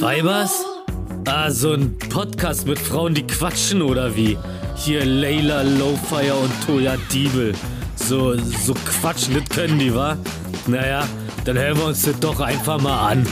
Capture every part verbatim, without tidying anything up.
Weibers? Ah, so ein Podcast mit Frauen, die quatschen oder wie? Hier Layla Lowfire und Toya Diebel. So, so quatschen, das können die, wa? Naja, dann hören wir uns das doch einfach mal an.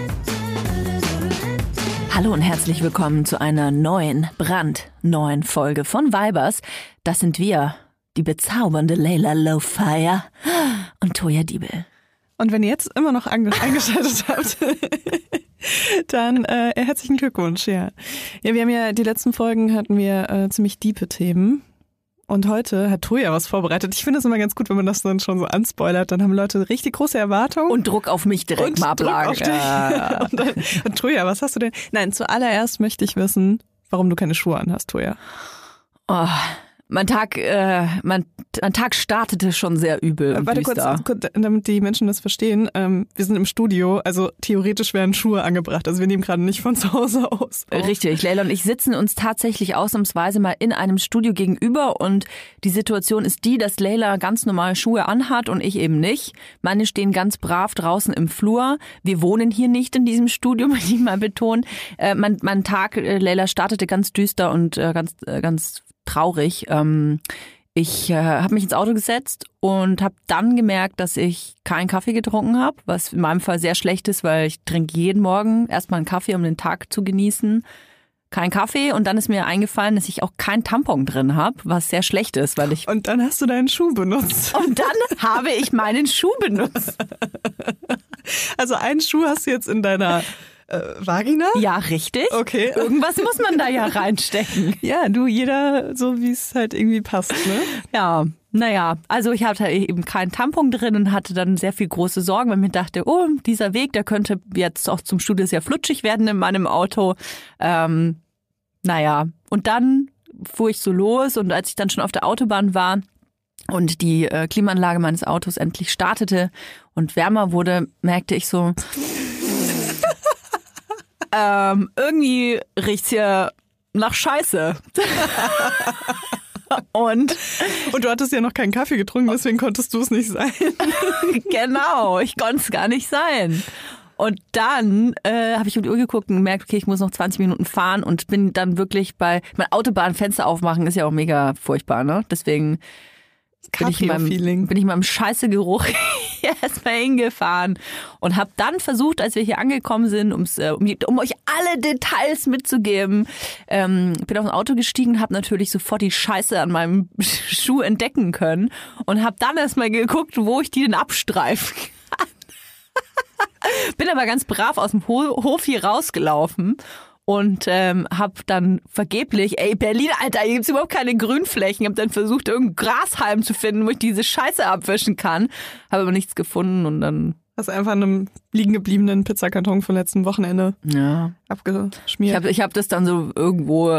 Hallo und herzlich willkommen zu einer neuen, brandneuen Folge von Weibers. Das sind wir, die bezaubernde Layla Lowfire und Toya Diebel. Und wenn ihr jetzt immer noch eingeschaltet habt, dann äh, herzlichen Glückwunsch, ja. Ja, wir haben ja, die letzten Folgen hatten wir äh, ziemlich diepe Themen. Und heute hat Toya was vorbereitet. Ich finde es immer ganz gut, wenn man das dann schon so anspoilert. Dann haben Leute richtig große Erwartungen. Und Druck auf mich direkt und mal ablagen. Druck auf dich. Ja. Und, dann, und Toya, was hast du denn? Nein, zuallererst möchte ich wissen, warum du keine Schuhe anhast, Toya. Oh, mein Tag, äh, mein, mein Tag startete schon sehr übel und Warte düster. kurz, kurz, damit die Menschen das verstehen. Ähm, wir sind im Studio, also theoretisch wären Schuhe angebracht. Also wir nehmen gerade nicht von zu Hause aus. Auf. Richtig, Layla und ich sitzen uns tatsächlich ausnahmsweise mal in einem Studio gegenüber und die Situation ist die, dass Layla ganz normal Schuhe anhat und ich eben nicht. Meine stehen ganz brav draußen im Flur. Wir wohnen hier nicht in diesem Studio, möchte ich mal betonen. Äh, mein, mein Tag, äh, Layla, startete ganz düster und äh, ganz, äh, ganz traurig. Ähm, ich äh, habe mich ins Auto gesetzt und habe dann gemerkt, dass ich keinen Kaffee getrunken habe, was in meinem Fall sehr schlecht ist, weil ich trinke jeden Morgen erstmal einen Kaffee, um den Tag zu genießen. Kein Kaffee und dann ist mir eingefallen, dass ich auch kein Tampon drin habe, was sehr schlecht ist, weil ich... Und dann hast du deinen Schuh benutzt. Und dann habe ich meinen Schuh benutzt. Also einen Schuh hast du jetzt in deiner... Äh, Vagina? Ja, richtig. Okay. Irgendwas muss man da ja reinstecken. Ja, du, jeder so, wie es halt irgendwie passt, ne? Ja, naja, also ich hatte eben keinen Tampon drin und hatte dann sehr viel große Sorgen, weil ich mir dachte, oh, dieser Weg, der könnte jetzt auch zum Studio sehr flutschig werden in meinem Auto. Ähm, naja, und dann fuhr ich so los und als ich dann schon auf der Autobahn war und die äh, Klimaanlage meines Autos endlich startete und wärmer wurde, merkte ich so... Ähm, irgendwie riecht's hier nach Scheiße. und, und du hattest ja noch keinen Kaffee getrunken, deswegen konntest du es nicht sein. Genau, ich konnte es gar nicht sein. Und dann äh, habe ich um die Uhr geguckt und gemerkt, okay, ich muss noch zwanzig Minuten fahren und bin dann wirklich bei, mein Autobahnfenster aufmachen ist ja auch mega furchtbar, ne? Deswegen bin ich, in meinem, bin ich in meinem Scheißegeruch erstmal hingefahren und habe dann versucht, als wir hier angekommen sind, um's, äh, um, um euch alle Details mitzugeben, ähm, bin auf ein Auto gestiegen, habe natürlich sofort die Scheiße an meinem Schuh entdecken können und habe dann erstmal geguckt, wo ich die denn abstreifen kann. Bin aber ganz brav aus dem Hof hier rausgelaufen. Und ähm, hab dann vergeblich, ey Berlin, Alter, hier gibt's überhaupt keine Grünflächen. Hab dann versucht, irgendeinen Grashalm zu finden, wo ich diese Scheiße abwischen kann. Habe aber nichts gefunden und dann... Hast einfach einen liegen gebliebenen Pizzakarton vom letzten Wochenende ja. abgeschmiert. Ich habe ich hab das dann so irgendwo...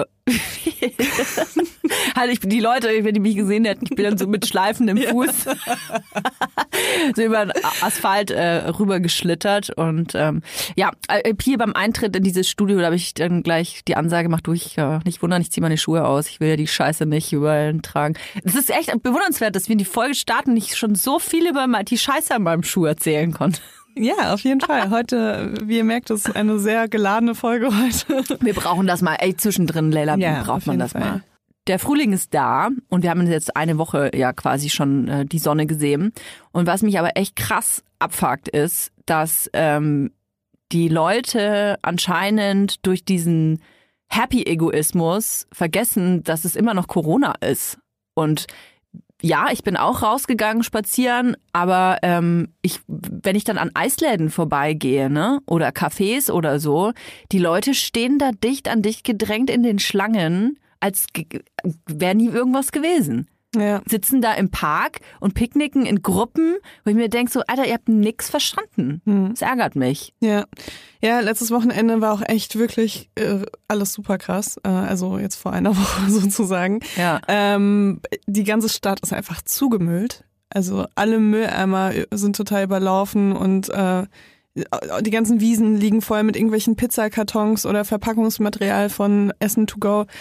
halt ich, die Leute, wenn die mich gesehen hätten, ich bin dann so mit schleifendem Fuß so über den Asphalt äh, rübergeschlittert und ähm, ja, hier beim Eintritt in dieses Studio, da habe ich dann gleich die Ansage gemacht, du, ich äh, nicht wundern, ich ziehe meine Schuhe aus, ich will ja die Scheiße nicht überall tragen. Es ist echt bewundernswert, dass wir in die Folge starten und ich schon so viel über die Scheiße an meinem Schuh erzählen konnte. Ja, auf jeden Fall. Heute, wie ihr merkt, ist eine sehr geladene Folge heute. Wir brauchen das mal, ey, zwischendrin, Layla, ja, braucht man das Fall. mal. Der Frühling ist da und wir haben jetzt eine Woche ja quasi schon äh, die Sonne gesehen. Und was mich aber echt krass abfuckt ist, dass ähm, die Leute anscheinend durch diesen Happy-Egoismus vergessen, dass es immer noch Corona ist. Und ja, ich bin auch rausgegangen spazieren, aber ähm, ich, wenn ich dann an Eisläden vorbeigehe, ne, oder Cafés oder so, die Leute stehen da dicht an dicht gedrängt in den Schlangen, als wäre nie irgendwas gewesen. Ja. Sitzen da im Park und picknicken in Gruppen, wo ich mir denke so, Alter, ihr habt nix verstanden. Hm. Das ärgert mich. Ja, ja, letztes Wochenende war auch echt wirklich äh, alles super krass. Äh, also jetzt vor einer Woche sozusagen. Ja. Ähm, die ganze Stadt ist einfach zugemüllt. Also alle Mülleimer sind total überlaufen und äh, die ganzen Wiesen liegen voll mit irgendwelchen Pizzakartons oder Verpackungsmaterial von Essen to go.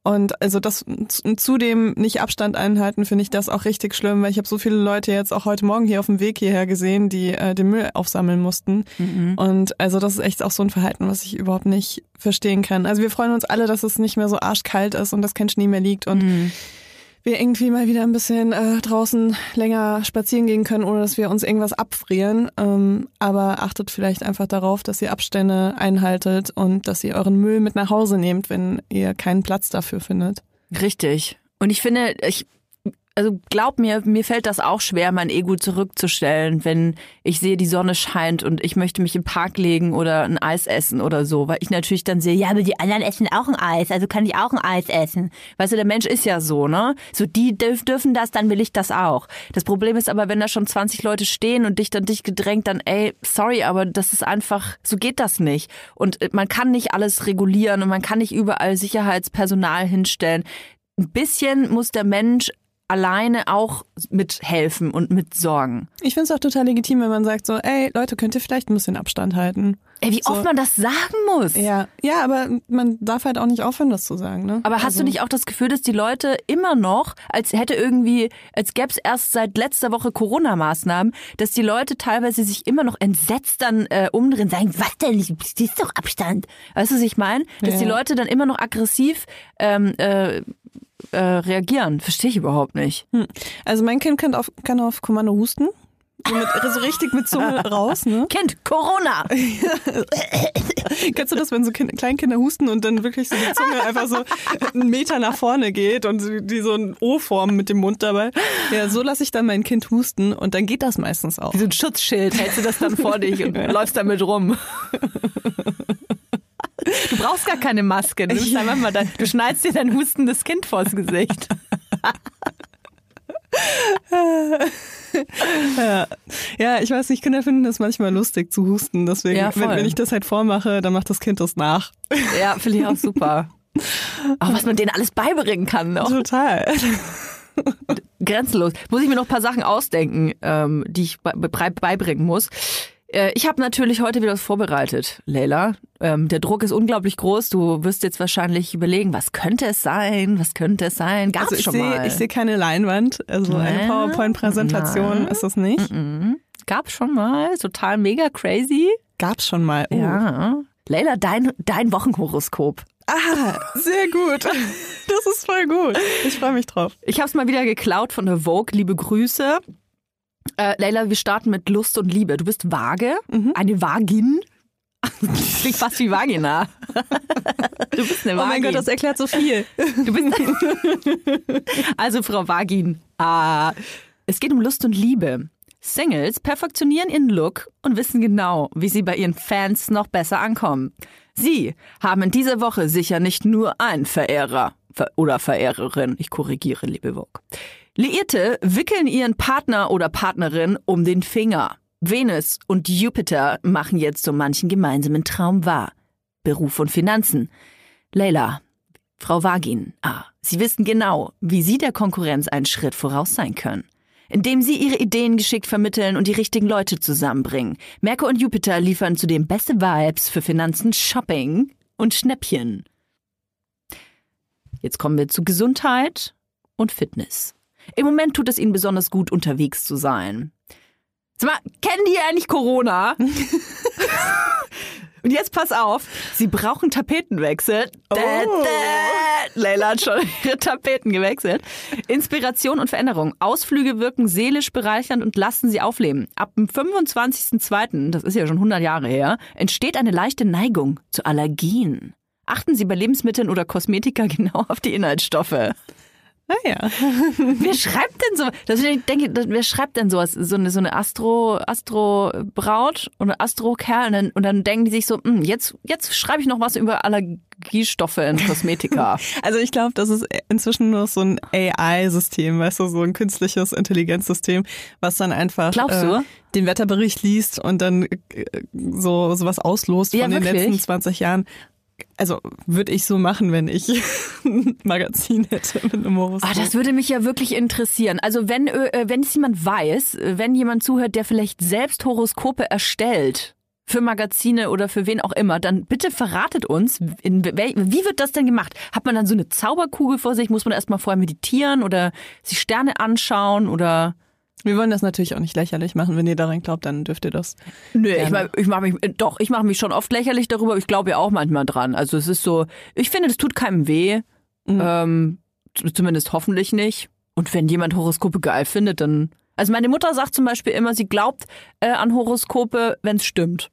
Und also das zudem nicht Abstand einhalten, finde ich das auch richtig schlimm, weil ich habe so viele Leute jetzt auch heute Morgen hier auf dem Weg hierher gesehen, die äh, den Müll aufsammeln mussten. Mhm. Und also das ist echt auch so ein Verhalten, was ich überhaupt nicht verstehen kann. Also wir freuen uns alle, dass es nicht mehr so arschkalt ist und dass kein Schnee mehr liegt und mhm. wir irgendwie mal wieder ein bisschen äh, draußen länger spazieren gehen können, ohne dass wir uns irgendwas abfrieren. Ähm, aber achtet vielleicht einfach darauf, dass ihr Abstände einhaltet und dass ihr euren Müll mit nach Hause nehmt, wenn ihr keinen Platz dafür findet. Richtig. Und ich finde, ich also glaub mir, mir fällt das auch schwer, mein Ego zurückzustellen, wenn ich sehe, die Sonne scheint und ich möchte mich im Park legen oder ein Eis essen oder so, weil ich natürlich dann sehe, ja, aber die anderen essen auch ein Eis, also kann ich auch ein Eis essen. Weißt du, der Mensch ist ja so, ne? So, die dürf, dürfen das, dann will ich das auch. Das Problem ist aber, wenn da schon zwanzig Leute stehen und dich dann dich gedrängt, dann ey, sorry, aber das ist einfach, so geht das nicht. Und man kann nicht alles regulieren und man kann nicht überall Sicherheitspersonal hinstellen. Ein bisschen muss der Mensch alleine auch mithelfen und mitsorgen. Ich finde es auch total legitim, wenn man sagt so, ey Leute, könnt ihr vielleicht ein bisschen Abstand halten. Ey, wie so. oft man das sagen muss. Ja, ja, aber man darf halt auch nicht aufhören, das zu sagen. Ne? Aber hast also. du nicht auch das Gefühl, dass die Leute immer noch, als hätte irgendwie, als gäbe es erst seit letzter Woche Corona-Maßnahmen, dass die Leute teilweise sich immer noch entsetzt dann äh, umdrehen, sagen, was denn, das ist doch Abstand. Weißt du, was ich meine? Dass ja. die Leute dann immer noch aggressiv ähm, äh, Äh, reagieren. Verstehe ich überhaupt nicht. Hm. Also mein Kind kann auf, kann auf Kommando husten. So, mit, so richtig mit Zunge raus, ne? Kind, Corona! Kennst du das, wenn so kind, Kleinkinder husten und dann wirklich so die Zunge einfach so einen Meter nach vorne geht und die so ein O formen mit dem Mund dabei? Ja, so lasse ich dann mein Kind husten und dann geht das meistens auch. Wie so ein Schutzschild hältst du das dann vor dich und läufst damit rum. Du brauchst gar keine Maske. Du, nimmst einfach mal dein, du schneidest dir dein hustendes Kind vors Gesicht. ja. ja, ich weiß nicht, Kinder finden das manchmal lustig zu husten. Deswegen, ja, wenn, wenn ich das halt vormache, dann macht das Kind das nach. Ja, finde ich auch super. Auch was man denen alles beibringen kann. Noch. Total. Grenzenlos. Muss ich mir noch ein paar Sachen ausdenken, ähm, die ich be- be- beibringen muss. Ich habe natürlich heute wieder was vorbereitet, Leila. Ähm, der Druck ist unglaublich groß. Du wirst jetzt wahrscheinlich überlegen, was könnte es sein? Was könnte es sein? Gab's also ich schon seh, mal? Ich sehe keine Leinwand. Also eine ja, PowerPoint-Präsentation na, ist das nicht. Mm-mm. Gab's schon mal. Total mega crazy. Gab's schon mal. Oh. Ja. Leila, dein, dein Wochenhoroskop. Ah, sehr gut. Das ist voll gut. Ich freue mich drauf. Ich habe es mal wieder geklaut von der Vogue. Liebe Grüße. Äh, Leila, wir starten mit Lust und Liebe. Du bist vage, mhm. eine Vagin. Das klingt fast wie Vagina. Du bist eine Vagin. Oh mein Gott, das erklärt so viel. Du bist also Frau Vagin. Ah, es geht um Lust und Liebe. Singles perfektionieren ihren Look und wissen genau, wie sie bei ihren Fans noch besser ankommen. Sie haben in dieser Woche sicher nicht nur einen Verehrer oder Verehrerin. Ich korrigiere, liebe Vogue. Liierte wickeln ihren Partner oder Partnerin um den Finger. Venus und Jupiter machen jetzt so manchen gemeinsamen Traum wahr. Beruf und Finanzen. Leila, Frau Vagin, ah, Sie wissen genau, wie Sie der Konkurrenz einen Schritt voraus sein können. Indem Sie Ihre Ideen geschickt vermitteln und die richtigen Leute zusammenbringen. Merkur und Jupiter liefern zudem beste Vibes für Finanzen, Shopping und Schnäppchen. Jetzt kommen wir zu Gesundheit und Fitness. Im Moment tut es Ihnen besonders gut, unterwegs zu sein. Sag mal, kennen die eigentlich Corona? Und jetzt pass auf, Sie brauchen Tapetenwechsel. Oh. Da, da. Leila hat schon ihre Tapeten gewechselt. Inspiration und Veränderung. Ausflüge wirken seelisch bereichernd und lassen Sie aufleben. Ab dem fünfundzwanzigsten zweiten, das ist ja schon hundert Jahre her, entsteht eine leichte Neigung zu Allergien. Achten Sie bei Lebensmitteln oder Kosmetika genau auf die Inhaltsstoffe. Ah ja. Wer schreibt denn so? Das, ich denke, das, wer schreibt denn sowas? So eine, so eine Astro, Astro-Braut oder Astro-Kerl und dann, und dann denken die sich so, mh, jetzt, jetzt schreibe ich noch was über Allergiestoffe in Kosmetika. Also ich glaube, das ist inzwischen nur so ein A I-System, weißt du, so ein künstliches Intelligenzsystem, was dann einfach Glaubst du? Äh, den Wetterbericht liest und dann äh, so sowas auslost von ja, den wirklich? letzten zwanzig Jahren. Also würde ich so machen, wenn ich ein Magazin hätte mit einem Horoskop. Ah, das würde mich ja wirklich interessieren. Also wenn, äh, wenn es jemand weiß, wenn jemand zuhört, der vielleicht selbst Horoskope erstellt, für Magazine oder für wen auch immer, dann bitte verratet uns, in, wie wird das denn gemacht? Hat man dann so eine Zauberkugel vor sich? Muss man erstmal vorher meditieren oder sich Sterne anschauen oder... Wir wollen das natürlich auch nicht lächerlich machen. Wenn ihr daran glaubt, dann dürft ihr das. Nö, gerne. ich, mein, ich mache mich, doch, ich mache mich schon oft lächerlich darüber, aber ich glaube ja auch manchmal dran. Also es ist so, ich finde, das tut keinem weh. Mhm. Ähm, zumindest hoffentlich nicht. Und wenn jemand Horoskope geil findet, dann... Also meine Mutter sagt zum Beispiel immer, sie glaubt äh, an Horoskope, wenn es stimmt.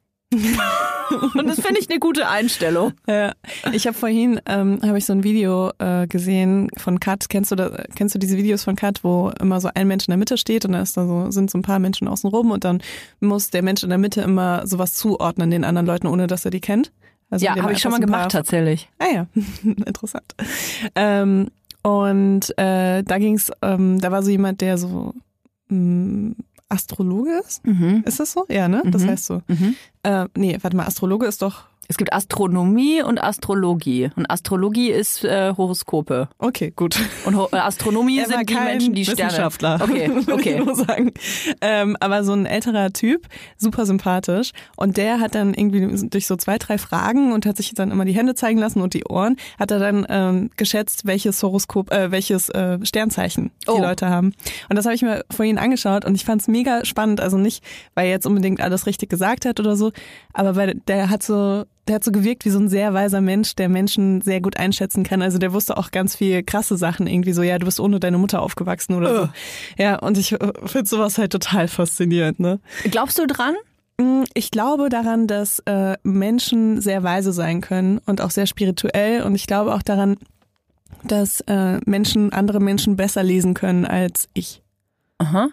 Und das finde ich eine gute Einstellung. Ja. Ich habe vorhin ähm, habe ich so ein Video äh, gesehen von Kat. Kennst du da, kennst du diese Videos von Kat, wo immer so ein Mensch in der Mitte steht und da ist da so, sind so ein paar Menschen außen rum und dann muss der Mensch in der Mitte immer sowas zuordnen den anderen Leuten, ohne dass er die kennt. Also ja, habe ich schon mal gemacht tatsächlich. Ah ja, interessant. Ähm, und äh, da ging's, ähm, da war so jemand, der so mh, Astrologe ist? Mhm. Ist das so? Ja, ne? Das mhm. heißt so. Mhm. Äh, nee, warte mal, Astrologe ist doch... Es gibt Astronomie und Astrologie. Und Astrologie ist äh, Horoskope. Okay, gut. Und Ho- Astronomie sind die Menschen, die Sterne. Wissenschaftler. Okay, okay. Ich nur sagen. Ähm, aber so ein älterer Typ, super sympathisch. Und der hat dann irgendwie durch so zwei, drei Fragen und hat sich dann immer die Hände zeigen lassen und die Ohren, hat er dann ähm, geschätzt, welches Horoskop, äh, welches äh, Sternzeichen die oh. Leute haben. Und das habe ich mir vorhin angeschaut und ich fand es mega spannend. Also nicht, weil er jetzt unbedingt alles richtig gesagt hat oder so, aber weil der hat so Der hat so gewirkt wie so ein sehr weiser Mensch, der Menschen sehr gut einschätzen kann. Also der wusste auch ganz viel krasse Sachen irgendwie so, ja, du bist ohne deine Mutter aufgewachsen oder so. Ja, und ich finde sowas halt total faszinierend, ne? Glaubst du dran? Ich glaube daran, dass äh, Menschen sehr weise sein können und auch sehr spirituell. Und ich glaube auch daran, dass äh, Menschen andere Menschen besser lesen können als ich. Aha.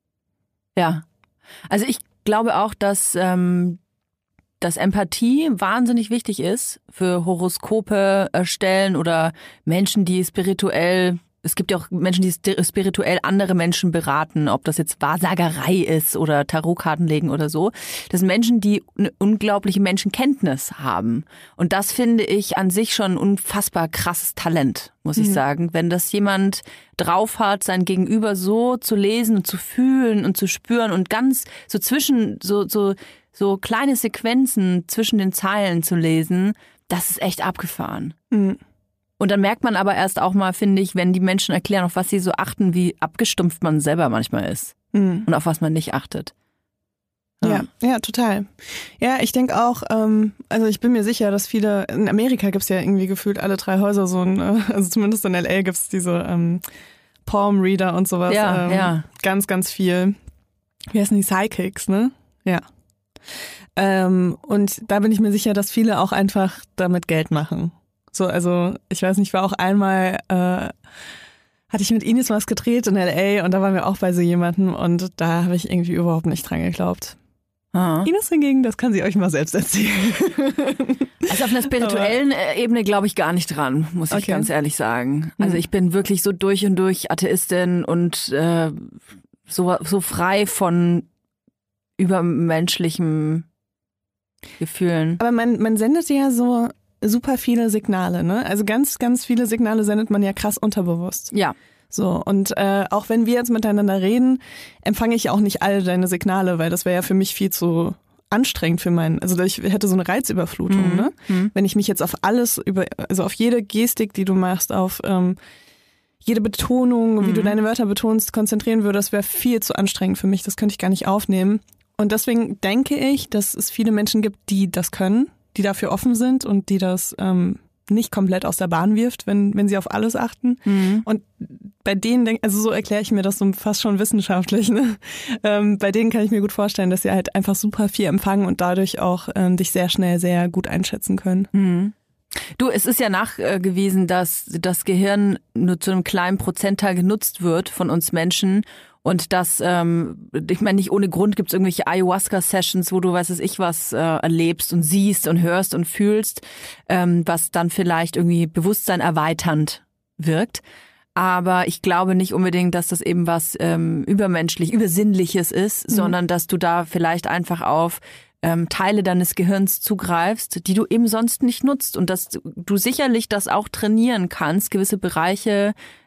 Ja. Also ich glaube auch, dass ähm, dass Empathie wahnsinnig wichtig ist für Horoskope erstellen oder Menschen, die spirituell, es gibt ja auch Menschen, die spirituell andere Menschen beraten, ob das jetzt Wahrsagerei ist oder Tarotkarten legen oder so. Das sind Menschen, die eine unglaubliche Menschenkenntnis haben. Und das finde ich an sich schon ein unfassbar krasses Talent, muss mhm. ich sagen. Wenn das jemand drauf hat, sein Gegenüber so zu lesen und zu fühlen und zu spüren und ganz so zwischen, so, so, so kleine Sequenzen zwischen den Zeilen zu lesen, das ist echt abgefahren. Mhm. Und dann merkt man aber erst auch mal, finde ich, wenn die Menschen erklären, auf was sie so achten, wie abgestumpft man selber manchmal ist. Mhm. Und auf was man nicht achtet. Ja, ja, ja total. Ja, ich denke auch, ähm, also ich bin mir sicher, dass viele, in Amerika gibt's ja irgendwie gefühlt alle drei Häuser so ein, also zumindest in L A gibt's diese ähm, Palm Reader und sowas. Ja, ähm, ja. Ganz, ganz viel. Wie heißen die? Psychics, ne? Ja. Ähm, und da bin ich mir sicher, dass viele auch einfach damit Geld machen. So, also ich weiß nicht, ich war auch einmal, äh, hatte ich mit Ines was gedreht in L A und da waren wir auch bei so jemandem und da habe ich irgendwie überhaupt nicht dran geglaubt. Ah. Ines hingegen, das kann sie euch mal selbst erzählen. Also auf einer spirituellen Aber, Ebene glaube ich gar nicht dran, muss ich okay. ganz ehrlich sagen. Also ich bin wirklich so durch und durch Atheistin und äh, so, so frei von übermenschlichen Gefühlen. Aber man, man sendet ja so super viele Signale, ne? Also ganz, ganz viele Signale sendet man ja krass unterbewusst. Ja. So, und äh, auch wenn wir jetzt miteinander reden, empfange ich auch nicht alle deine Signale, weil das wäre ja für mich viel zu anstrengend für meinen, also ich hätte so eine Reizüberflutung, mhm. ne? Mhm. Wenn ich mich jetzt auf alles über, also auf jede Gestik, die du machst, auf ähm, jede Betonung, wie mhm. du deine Wörter betonst, konzentrieren würde, das wäre viel zu anstrengend für mich, das könnte ich gar nicht aufnehmen. Und deswegen denke ich, dass es viele Menschen gibt, die das können, die dafür offen sind und die das ähm, nicht komplett aus der Bahn wirft, wenn wenn sie auf alles achten. Mhm. Und bei denen, denk, also so erkläre ich mir das so fast schon wissenschaftlich, ne? Ähm, bei denen kann ich mir gut vorstellen, dass sie halt einfach super viel empfangen und dadurch auch ähm, dich sehr schnell sehr gut einschätzen können. Mhm. Du, es ist ja nachgewiesen, dass das Gehirn nur zu einem kleinen Prozentteil genutzt wird von uns Menschen. Und das, ähm, ich meine, nicht ohne Grund gibt es irgendwelche Ayahuasca-Sessions, wo du, weiß ich was, äh, erlebst und siehst und hörst und fühlst, ähm, was dann vielleicht irgendwie Bewusstsein erweiternd wirkt. Aber ich glaube nicht unbedingt, dass das eben was ähm, übermenschlich, übersinnliches ist, mhm. sondern dass du da vielleicht einfach auf ähm, Teile deines Gehirns zugreifst, die du eben sonst nicht nutzt und dass du sicherlich das auch trainieren kannst, gewisse Bereiche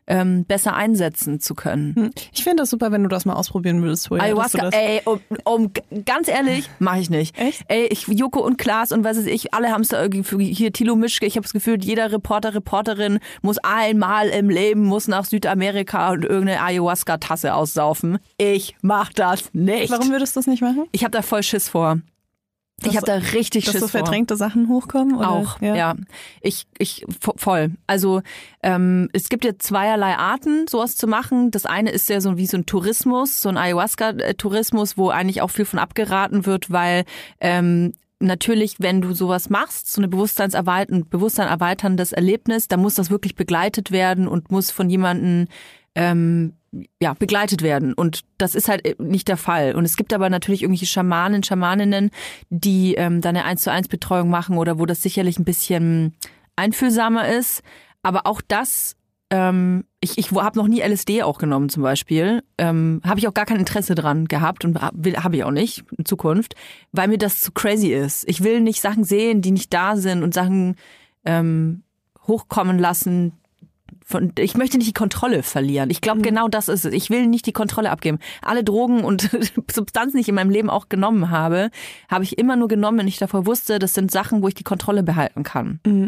ähm, besser einsetzen zu können. Ich finde das super, wenn du das mal ausprobieren würdest. Toja, Ayahuasca, ey, um, um, ganz ehrlich, mache ich nicht. Echt? Ey, ich, Joko und Klaas und was weiß ich, alle haben es da irgendwie, hier Thilo Mischke, ich habe das Gefühl, jeder Reporter, Reporterin muss einmal im Leben, muss nach Südamerika und irgendeine Ayahuasca-Tasse aussaufen. Ich mach das nicht. Warum würdest du das nicht machen? Ich habe da voll Schiss vor. Dass, ich habe da richtig dass Schiss so vor. verdrängte Sachen hochkommen? Oder? Auch, ja. ja. Ich, ich, voll. Also ähm, es gibt ja zweierlei Arten, sowas zu machen. Das eine ist ja so wie so ein Tourismus, so ein Ayahuasca-Tourismus, wo eigentlich auch viel von abgeraten wird, weil ähm, natürlich, wenn du sowas machst, so eine Bewusstseinserweitern, Bewusstsein erweiterndes Erlebnis, dann muss das wirklich begleitet werden und muss von jemandem ähm, ja, begleitet werden. Und das ist halt nicht der Fall. Und es gibt aber natürlich irgendwelche Schamanen, Schamaninnen, die ähm, da eine eins zu eins Betreuung machen oder wo das sicherlich ein bisschen einfühlsamer ist. Aber auch das, ähm, ich, ich habe noch nie L S D auch genommen zum Beispiel. Ähm, habe ich auch gar kein Interesse dran gehabt und habe ich auch nicht in Zukunft, weil mir das zu crazy ist. Ich will nicht Sachen sehen, die nicht da sind und Sachen ähm, hochkommen lassen. Von, ich möchte nicht die Kontrolle verlieren. Ich glaube, mhm. genau das ist es. Ich will nicht die Kontrolle abgeben. Alle Drogen und Substanzen, die ich in meinem Leben auch genommen habe, habe ich immer nur genommen, wenn ich davor wusste, das sind Sachen, wo ich die Kontrolle behalten kann. Mhm.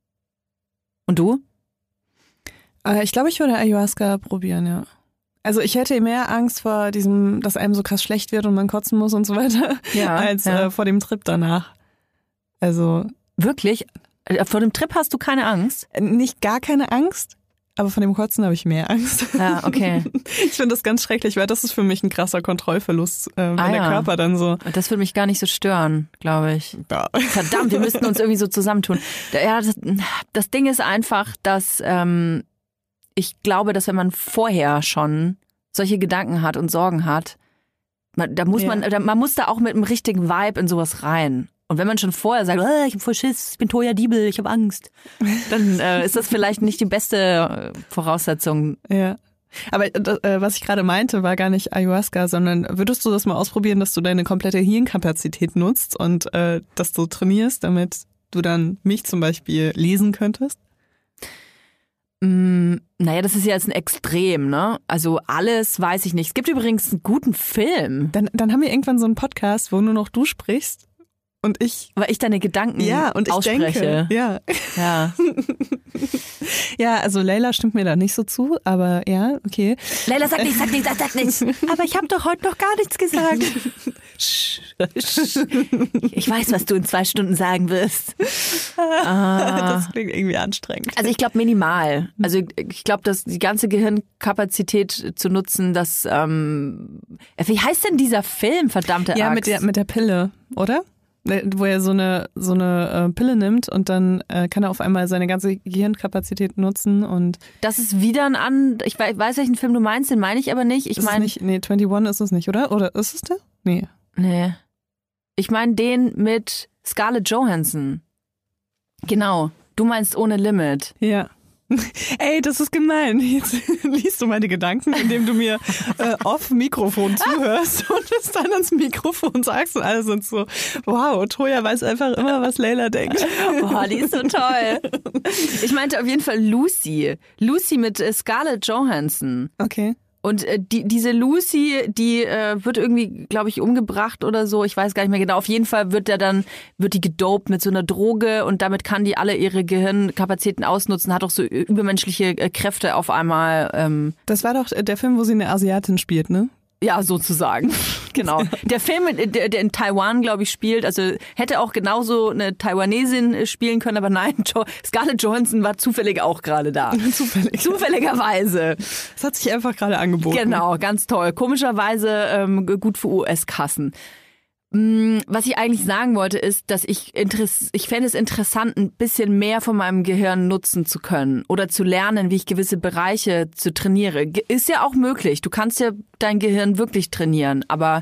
Und du? Äh, ich glaube, ich würde Ayahuasca probieren, ja. Also ich hätte mehr Angst vor diesem, dass einem so krass schlecht wird und man kotzen muss und so weiter, ja, als ja. Äh, vor dem Trip danach. Also wirklich? Vor dem Trip hast du keine Angst? Nicht gar keine Angst, aber von dem Kotzen habe ich mehr Angst. Ja, okay. Ich finde das ganz schrecklich, weil das ist für mich ein krasser Kontrollverlust, äh, wenn ah, der ja. Körper dann so... Das würde mich gar nicht so stören, glaube ich. Ja. Verdammt, wir müssten uns irgendwie so zusammentun. Ja, das, das Ding ist einfach, dass ähm, ich glaube, dass wenn man vorher schon solche Gedanken hat und Sorgen hat, man, da muss ja. man, da, man muss da auch mit einem richtigen Vibe in sowas rein. Und wenn man schon vorher sagt, oh, ich habe voll Schiss, ich bin Toja Diebel, ich habe Angst, dann äh, ist das vielleicht nicht die beste Voraussetzung. Ja. Aber äh, was ich gerade meinte, war gar nicht Ayahuasca, sondern würdest du das mal ausprobieren, dass du deine komplette Hirnkapazität nutzt und äh, dass du trainierst, damit du dann mich zum Beispiel lesen könntest? Mm, naja, das ist ja jetzt ein Extrem, ne? Also alles weiß ich nicht. Es gibt übrigens einen guten Film. Dann, dann haben wir irgendwann so einen Podcast, wo nur noch du sprichst. Und ich, weil ich deine Gedanken ja, und ich ausspreche. Denke, ja. Ja. Ja, also Leila stimmt mir da nicht so zu, aber ja, okay. Leila, sag nichts, sag nichts, sag nichts. Aber ich habe doch heute noch gar nichts gesagt. Ich weiß, was du in zwei Stunden sagen wirst. Ah. Das klingt irgendwie anstrengend. Also ich glaube minimal. Also ich glaube, dass die ganze Gehirnkapazität zu nutzen, dass ähm, wie heißt denn dieser Film, verdammte Axt? Ja, mit der, mit der Pille, oder? Wo er so eine so eine äh, Pille nimmt und dann äh, kann er auf einmal seine ganze Gehirnkapazität nutzen und das ist wieder ein an ich weiß, weiß welchen Film du meinst, den meine ich aber nicht. Ich meine nicht, nee, einundzwanzig ist es nicht, oder? Oder ist es der? Nee. Nee. Ich meine den mit Scarlett Johansson. Genau. Du meinst Ohne Limit. Ja. Ey, das ist gemein. Jetzt liest du meine Gedanken, indem du mir äh, off Mikrofon zuhörst und es dann ans Mikrofon sagst und alle sind so, wow, Toja weiß einfach immer, was Leila denkt. Boah, die ist so toll. Ich meinte auf jeden Fall Lucy. Lucy mit äh, Scarlett Johansson. Okay. Und äh, die, diese Lucy, die äh, wird irgendwie, glaube ich, umgebracht oder so. Ich weiß gar nicht mehr genau. Auf jeden Fall wird der dann, wird die gedopt mit so einer Droge und damit kann die alle ihre Gehirnkapazitäten ausnutzen, hat auch so übermenschliche äh, Kräfte auf einmal. Ähm. Das war doch der Film, wo sie eine Asiatin spielt, ne? Ja, sozusagen. Genau. Der Film, der, der in Taiwan, glaube ich, spielt, also hätte auch genauso eine Taiwanesin spielen können, aber nein, jo- Scarlett Johansson war zufällig auch gerade da. Zufällig. Zufälligerweise. Das hat sich einfach gerade angeboten. Genau, ganz toll. Komischerweise ähm, gut für U S-Kassen. Was ich eigentlich sagen wollte, ist, dass ich interess- ich fände es interessant, ein bisschen mehr von meinem Gehirn nutzen zu können oder zu lernen, wie ich gewisse Bereiche zu trainiere. Ge- Ist ja auch möglich. Du kannst ja dein Gehirn wirklich trainieren, aber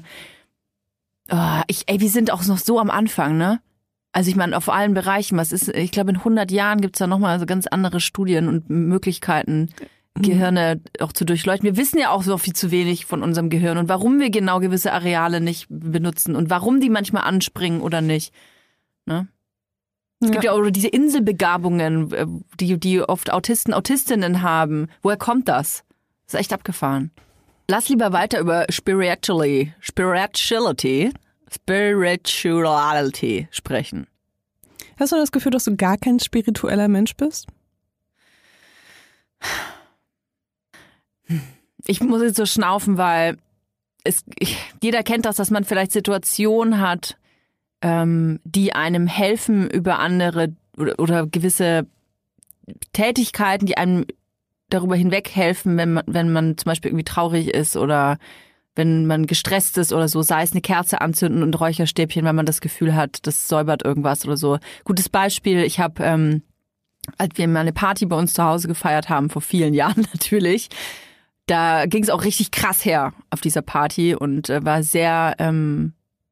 oh, ich, ey, wir sind auch noch so am Anfang, ne? Also ich meine, auf allen Bereichen. Was ist? Ich glaube, in hundert Jahren gibt's da nochmal so ganz andere Studien und Möglichkeiten, Gehirne auch zu durchleuchten. Wir wissen ja auch so viel zu wenig von unserem Gehirn und warum wir genau gewisse Areale nicht benutzen und warum die manchmal anspringen oder nicht. Ne? Es gibt ja auch diese Inselbegabungen, die, die oft Autisten, Autistinnen haben. Woher kommt das? Das ist echt abgefahren. Lass lieber weiter über Spirituality, Spirituality, Spirituality sprechen. Hast du das Gefühl, dass du gar kein spiritueller Mensch bist? Ich muss jetzt so schnaufen, weil es, ich, jeder kennt das, dass man vielleicht Situationen hat, ähm, die einem helfen über andere oder, oder gewisse Tätigkeiten, die einem darüber hinweg helfen, wenn man, wenn man zum Beispiel irgendwie traurig ist oder wenn man gestresst ist oder so, sei es eine Kerze anzünden und Räucherstäbchen, wenn man das Gefühl hat, das säubert irgendwas oder so. Gutes Beispiel, ich habe, ähm, als wir mal eine Party bei uns zu Hause gefeiert haben, vor vielen Jahren natürlich, da ging es auch richtig krass her auf dieser Party und äh, war sehr ähm,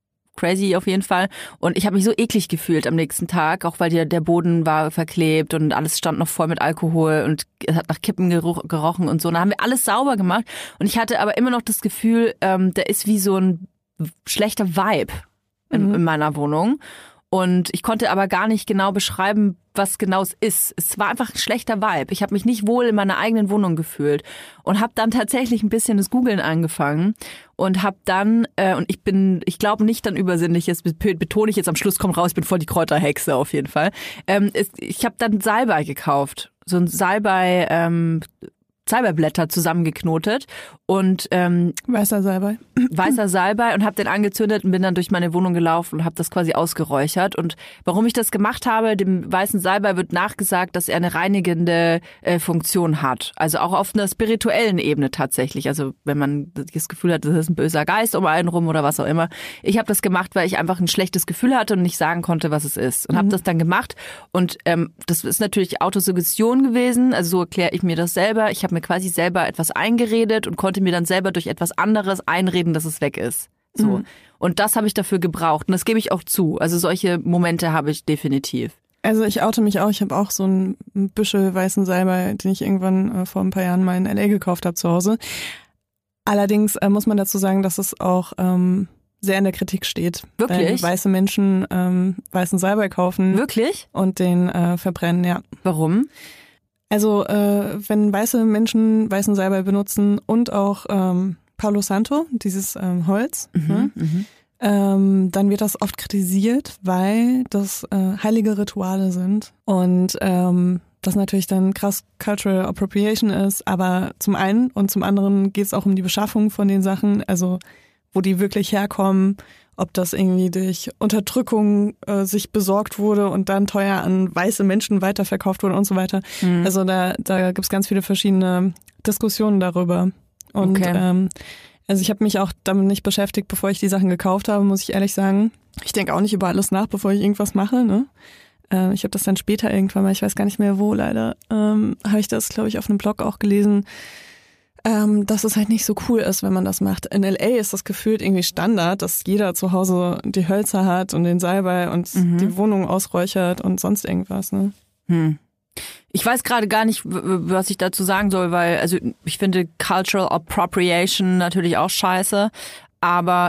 crazy auf jeden Fall. Und ich habe mich so eklig gefühlt am nächsten Tag, auch weil der, der Boden war verklebt und alles stand noch voll mit Alkohol und es hat nach Kippen geruch, gerochen und so. Und dann haben wir alles sauber gemacht und ich hatte aber immer noch das Gefühl, ähm, da ist wie so ein schlechter Vibe in, mhm. in meiner Wohnung. Und ich konnte aber gar nicht genau beschreiben, was genau es ist. Es war einfach ein schlechter Vibe. Ich habe mich nicht wohl in meiner eigenen Wohnung gefühlt und habe dann tatsächlich ein bisschen das Googeln angefangen und habe dann, äh, und ich bin, ich glaube nicht an Übersinnliches, betone ich jetzt am Schluss, kommt raus, ich bin voll die Kräuterhexe auf jeden Fall. Ähm, es, ich habe dann Salbei gekauft, so ein Salbei, ähm, Salbeiblätter zusammengeknotet und ähm, weißer Salbei. Weißer Salbei und habe den angezündet und bin dann durch meine Wohnung gelaufen und habe das quasi ausgeräuchert. Und warum ich das gemacht habe, dem weißen Salbei wird nachgesagt, dass er eine reinigende äh, Funktion hat. Also auch auf einer spirituellen Ebene tatsächlich. Also wenn man das Gefühl hat, das ist ein böser Geist um einen rum oder was auch immer. Ich habe das gemacht, weil ich einfach ein schlechtes Gefühl hatte und nicht sagen konnte, was es ist. Und mhm. habe das dann gemacht. Und ähm, das ist natürlich Autosuggestion gewesen. Also so erkläre ich mir das selber. Ich habe mir quasi selber etwas eingeredet und konnte mir dann selber durch etwas anderes einreden, dass es weg ist. So. Mhm. Und das habe ich dafür gebraucht. Und das gebe ich auch zu. Also solche Momente habe ich definitiv. Also ich oute mich auch. Ich habe auch so einen Büschel weißen Salbei, den ich irgendwann äh, vor ein paar Jahren mal in L A gekauft habe zu Hause. Allerdings äh, muss man dazu sagen, dass es auch ähm, sehr in der Kritik steht. Wirklich? Wenn weiße Menschen ähm, weißen Salbei kaufen. Wirklich? Und den äh, verbrennen, ja. Warum? Also äh, wenn weiße Menschen weißen Salbei benutzen und auch ähm, Palo Santo, dieses ähm, Holz, mhm, ne? mhm. ähm, dann wird das oft kritisiert, weil das äh, heilige Rituale sind und ähm, das natürlich dann krass Cultural Appropriation ist, aber zum einen und zum anderen geht es auch um die Beschaffung von den Sachen, also wo die wirklich herkommen, ob das irgendwie durch Unterdrückung äh, sich besorgt wurde und dann teuer an weiße Menschen weiterverkauft wurde und so weiter. Mhm. Also da, da gibt es ganz viele verschiedene Diskussionen darüber. Und okay. ähm, also ich habe mich auch damit nicht beschäftigt, bevor ich die Sachen gekauft habe, muss ich ehrlich sagen. Ich denke auch nicht über alles nach, bevor ich irgendwas mache. Ne? Äh, ich habe das dann später irgendwann mal, ich weiß gar nicht mehr wo leider, ähm, habe ich das, glaube ich, auf einem Blog auch gelesen, Ähm, dass es halt nicht so cool ist, wenn man das macht. In L A ist das gefühlt irgendwie Standard, dass jeder zu Hause die Hölzer hat und den Salbei und mhm. die Wohnung ausräuchert und sonst irgendwas. Ne? Hm. Ich weiß gerade gar nicht, was ich dazu sagen soll, weil also ich finde Cultural Appropriation natürlich auch scheiße, aber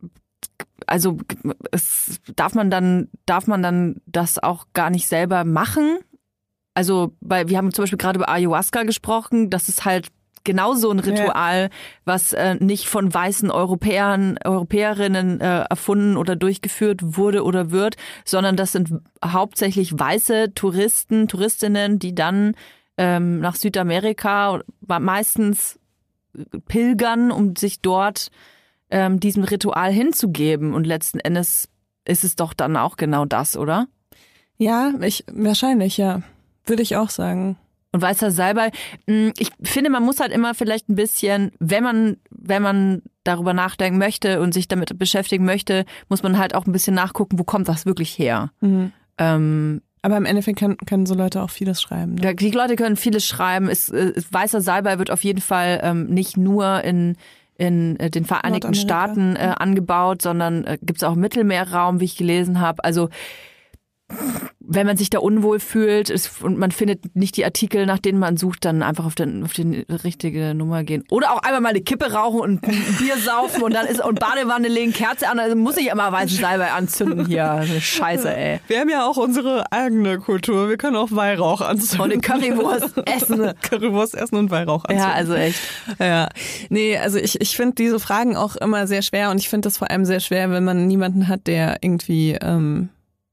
also es, darf man dann darf man dann das auch gar nicht selber machen? Also weil wir haben zum Beispiel gerade über Ayahuasca gesprochen, das ist halt genau so ein Ritual, ja. was äh, nicht von weißen Europäern, Europäerinnen äh, erfunden oder durchgeführt wurde oder wird, sondern das sind hauptsächlich weiße Touristen, Touristinnen, die dann ähm, nach Südamerika meistens pilgern, um sich dort ähm, diesem Ritual hinzugeben. Und letzten Endes ist es doch dann auch genau das, oder? Ja, ich wahrscheinlich, ja. Würde ich auch sagen. Und weißer Salbei, ich finde, man muss halt immer vielleicht ein bisschen, wenn man, wenn man darüber nachdenken möchte und sich damit beschäftigen möchte, muss man halt auch ein bisschen nachgucken, wo kommt das wirklich her. Mhm. Ähm, Aber im Endeffekt können, können so Leute auch vieles schreiben. Ne? Die Leute können vieles schreiben. Es, es, weißer Salbei wird auf jeden Fall ähm, nicht nur in in den Vereinigten Staaten äh, angebaut, sondern äh, gibt es auch im Mittelmeerraum, wie ich gelesen habe. Also wenn man sich da unwohl fühlt ist, und man findet nicht die Artikel, nach denen man sucht, dann einfach auf, den, auf die richtige Nummer gehen. Oder auch einmal mal eine Kippe rauchen und ein Bier saufen und dann ist und Badewanne legen, Kerze an, also muss ich immer weißen Salbei anzünden hier. Eine Scheiße, ey. Wir haben ja auch unsere eigene Kultur. Wir können auch Weihrauch anzünden. Und eine Currywurst essen. Currywurst essen und Weihrauch anzünden. Ja, also echt. Ja. Nee, also ich, ich finde diese Fragen auch immer sehr schwer und ich finde das vor allem sehr schwer, wenn man niemanden hat, der irgendwie ähm,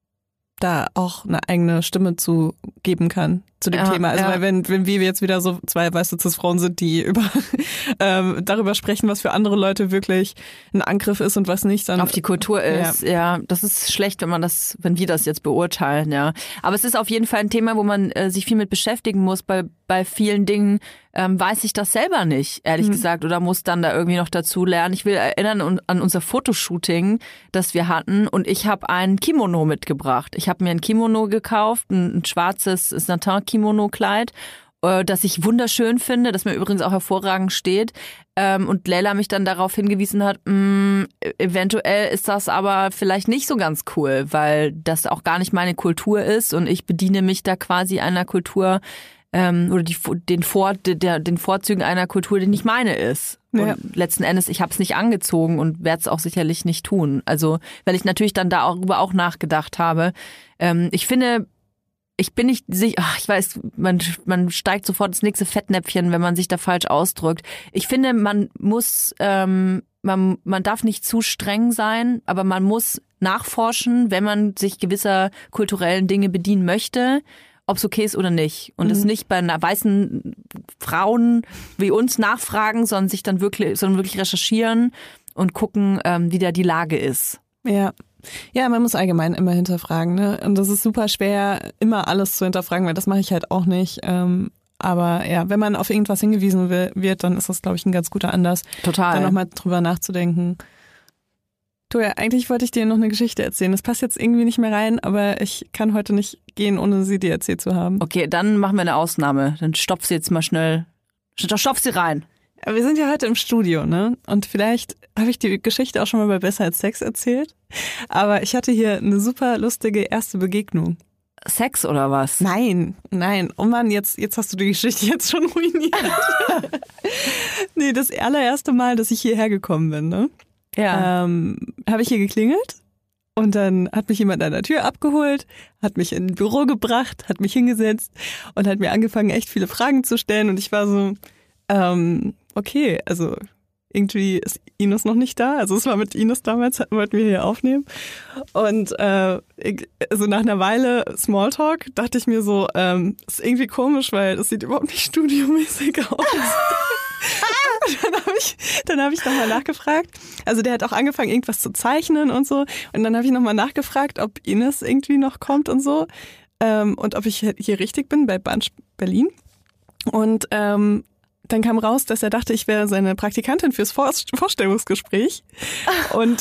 da auch eine eigene Stimme zu geben kann zu dem ja, Thema. Also ja. weil wenn, wenn wir jetzt wieder so zwei weiße Cis-Frauen sind, die über ähm, darüber sprechen, was für andere Leute wirklich ein Angriff ist und was nicht, dann auf die Kultur ist, ja. ja. Das ist schlecht, wenn man das, wenn wir das jetzt beurteilen, ja. Aber es ist auf jeden Fall ein Thema, wo man äh, sich viel mit beschäftigen muss. Bei bei vielen Dingen ähm, weiß ich das selber nicht, ehrlich mhm. gesagt, oder muss dann da irgendwie noch dazu lernen. Ich will erinnern an unser Fotoshooting, das wir hatten, und ich habe ein Kimono mitgebracht. Ich habe mir ein Kimono gekauft, ein, ein schwarzes Satin-Kimono-Kleid, äh, das ich wunderschön finde, das mir übrigens auch hervorragend steht. Ähm, und Leila mich dann darauf hingewiesen hat, mh, eventuell ist das aber vielleicht nicht so ganz cool, weil das auch gar nicht meine Kultur ist und ich bediene mich da quasi einer Kultur ähm, oder die, den, Vor, der, den Vorzügen einer Kultur, die nicht meine ist. Und ja. letzten Endes, ich habe es nicht angezogen und werde es auch sicherlich nicht tun. Also, weil ich natürlich dann darüber auch nachgedacht habe. Ähm, ich finde, ich bin nicht sicher, ach, ich weiß, man, man steigt sofort ins nächste Fettnäpfchen, wenn man sich da falsch ausdrückt. Ich finde, man muss, ähm, man, man darf nicht zu streng sein, aber man muss nachforschen, wenn man sich gewisser kulturellen Dinge bedienen möchte, ob es okay ist oder nicht. Und es mhm. nicht bei einer weißen Frauen wie uns nachfragen, sondern sich dann wirklich, sondern wirklich recherchieren und gucken, ähm, wie da die Lage ist. Ja. Ja, man muss allgemein immer hinterfragen, ne? Und das ist super schwer, immer alles zu hinterfragen, weil das mache ich halt auch nicht. Ähm, aber ja, wenn man auf irgendwas hingewiesen wird, dann ist das, glaube ich, ein ganz guter Anlass, Total. dann nochmal drüber nachzudenken. Toja, eigentlich wollte ich dir noch eine Geschichte erzählen. Das passt jetzt irgendwie nicht mehr rein, aber ich kann heute nicht gehen, ohne sie dir erzählt zu haben. Okay, dann machen wir eine Ausnahme. Dann stopf sie jetzt mal schnell. Stopf sie rein. Wir sind ja heute im Studio, ne? Und vielleicht habe ich die Geschichte auch schon mal bei Besser als Sex erzählt. Aber ich hatte hier eine super lustige erste Begegnung. Sex oder was? Nein, nein. Oh Mann, jetzt, jetzt hast du die Geschichte jetzt schon ruiniert. Nee, das allererste Mal, dass ich hierher gekommen bin, ne? Ja. Ähm, habe ich hier geklingelt und dann hat mich jemand an der Tür abgeholt, hat mich in ein Büro gebracht, hat mich hingesetzt und hat mir angefangen, echt viele Fragen zu stellen. Und ich war so, ähm, okay, also irgendwie ist Ines noch nicht da. Also es war mit Ines damals, wollten wir hier aufnehmen. Und äh, also nach einer Weile Smalltalk dachte ich mir so, ähm, ist irgendwie komisch, weil das sieht überhaupt nicht studiomäßig aus. Dann habe ich, dann hab ich nochmal nachgefragt. Also der hat auch angefangen, irgendwas zu zeichnen und so. Und dann habe ich nochmal nachgefragt, ob Ines irgendwie noch kommt und so. Ähm, und ob ich hier richtig bin bei Bunch Berlin. Und ähm, dann kam raus, dass er dachte, ich wäre seine Praktikantin fürs Vor- Vorstellungsgespräch. Und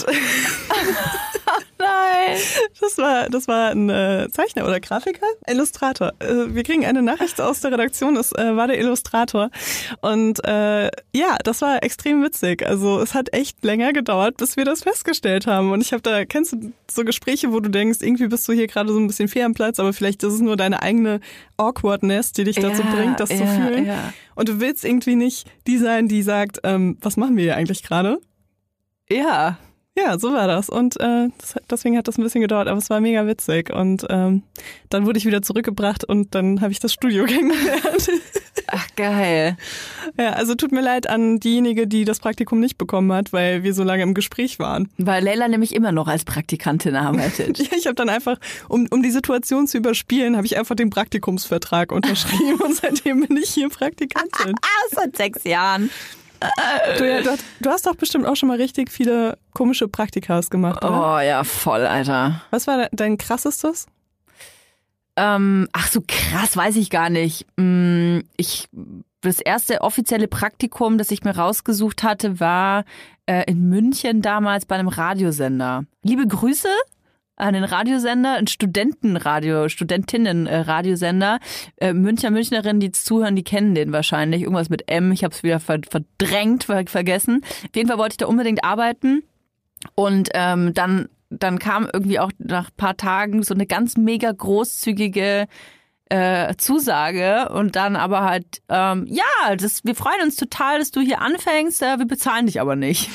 nein, das war, das war ein äh, Zeichner oder Grafiker, Illustrator. Äh, wir kriegen eine Nachricht aus der Redaktion, es äh, war der Illustrator. Und äh, ja, das war extrem witzig. Also es hat echt länger gedauert, bis wir das festgestellt haben. Und ich habe da, kennst du so Gespräche, wo du denkst, irgendwie bist du hier gerade so ein bisschen fehl am Platz, aber vielleicht ist es nur deine eigene Awkwardness, die dich dazu ja, bringt, das ja, zu fühlen. Ja. Und du willst irgendwie nicht die sein, die sagt, ähm, was machen wir hier eigentlich gerade? Ja. Ja, so war das. Und äh, das, deswegen hat das ein bisschen gedauert, aber es war mega witzig. Und ähm, dann wurde ich wieder zurückgebracht und dann habe ich das Studio kennengelernt. Ach, geil. Ja, also tut mir leid an diejenige, die das Praktikum nicht bekommen hat, weil wir so lange im Gespräch waren. Weil Leila nämlich immer noch als Praktikantin arbeitet. Ja, ich habe dann einfach, um, um die Situation zu überspielen, habe ich einfach den Praktikumsvertrag unterschrieben und seitdem bin ich hier Praktikantin. Seit sechs Jahren. Du, ja, du, du hast doch bestimmt auch schon mal richtig viele komische Praktikas gemacht, oder? Oh ja, voll, Alter. Was war dein krassestes? Ähm, ach so krass, weiß ich gar nicht. Ich, das erste offizielle Praktikum, das ich mir rausgesucht hatte, war äh, in München damals bei einem Radiosender. Liebe Grüße an den Radiosender, ein Studentenradio, Studentinnen-Radiosender. Äh, Münchner, Münchnerinnen, die jetzt zuhören, die kennen den wahrscheinlich. Irgendwas mit M, ich habe es wieder verdrängt, ver- vergessen. Auf jeden Fall wollte ich da unbedingt arbeiten. Und ähm, dann dann kam irgendwie auch nach ein paar Tagen so eine ganz mega großzügige äh, Zusage und dann aber halt, ähm, ja, das, wir freuen uns total, dass du hier anfängst, äh, wir bezahlen dich aber nicht.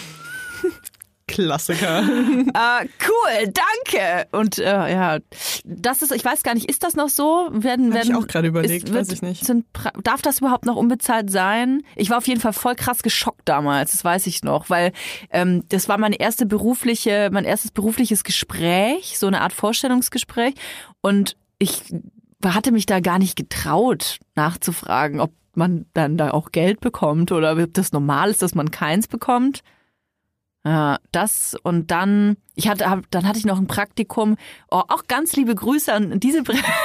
Klassiker. äh, cool, danke. Und äh, ja, das ist, ich weiß gar nicht, ist das noch so? Werden, Hab werden, ich auch gerade überlegt, ist, wird, weiß ich nicht. Sind, darf das überhaupt noch unbezahlt sein? Ich war auf jeden Fall voll krass geschockt damals, das weiß ich noch, weil ähm, das war meine erste berufliche, mein erstes berufliches Gespräch, so eine Art Vorstellungsgespräch und ich hatte mich da gar nicht getraut, nachzufragen, ob man dann da auch Geld bekommt oder ob das normal ist, dass man keins bekommt. Ja, das und dann, ich hatte, hab, dann hatte ich noch ein Praktikum. Oh, auch ganz liebe Grüße an diese.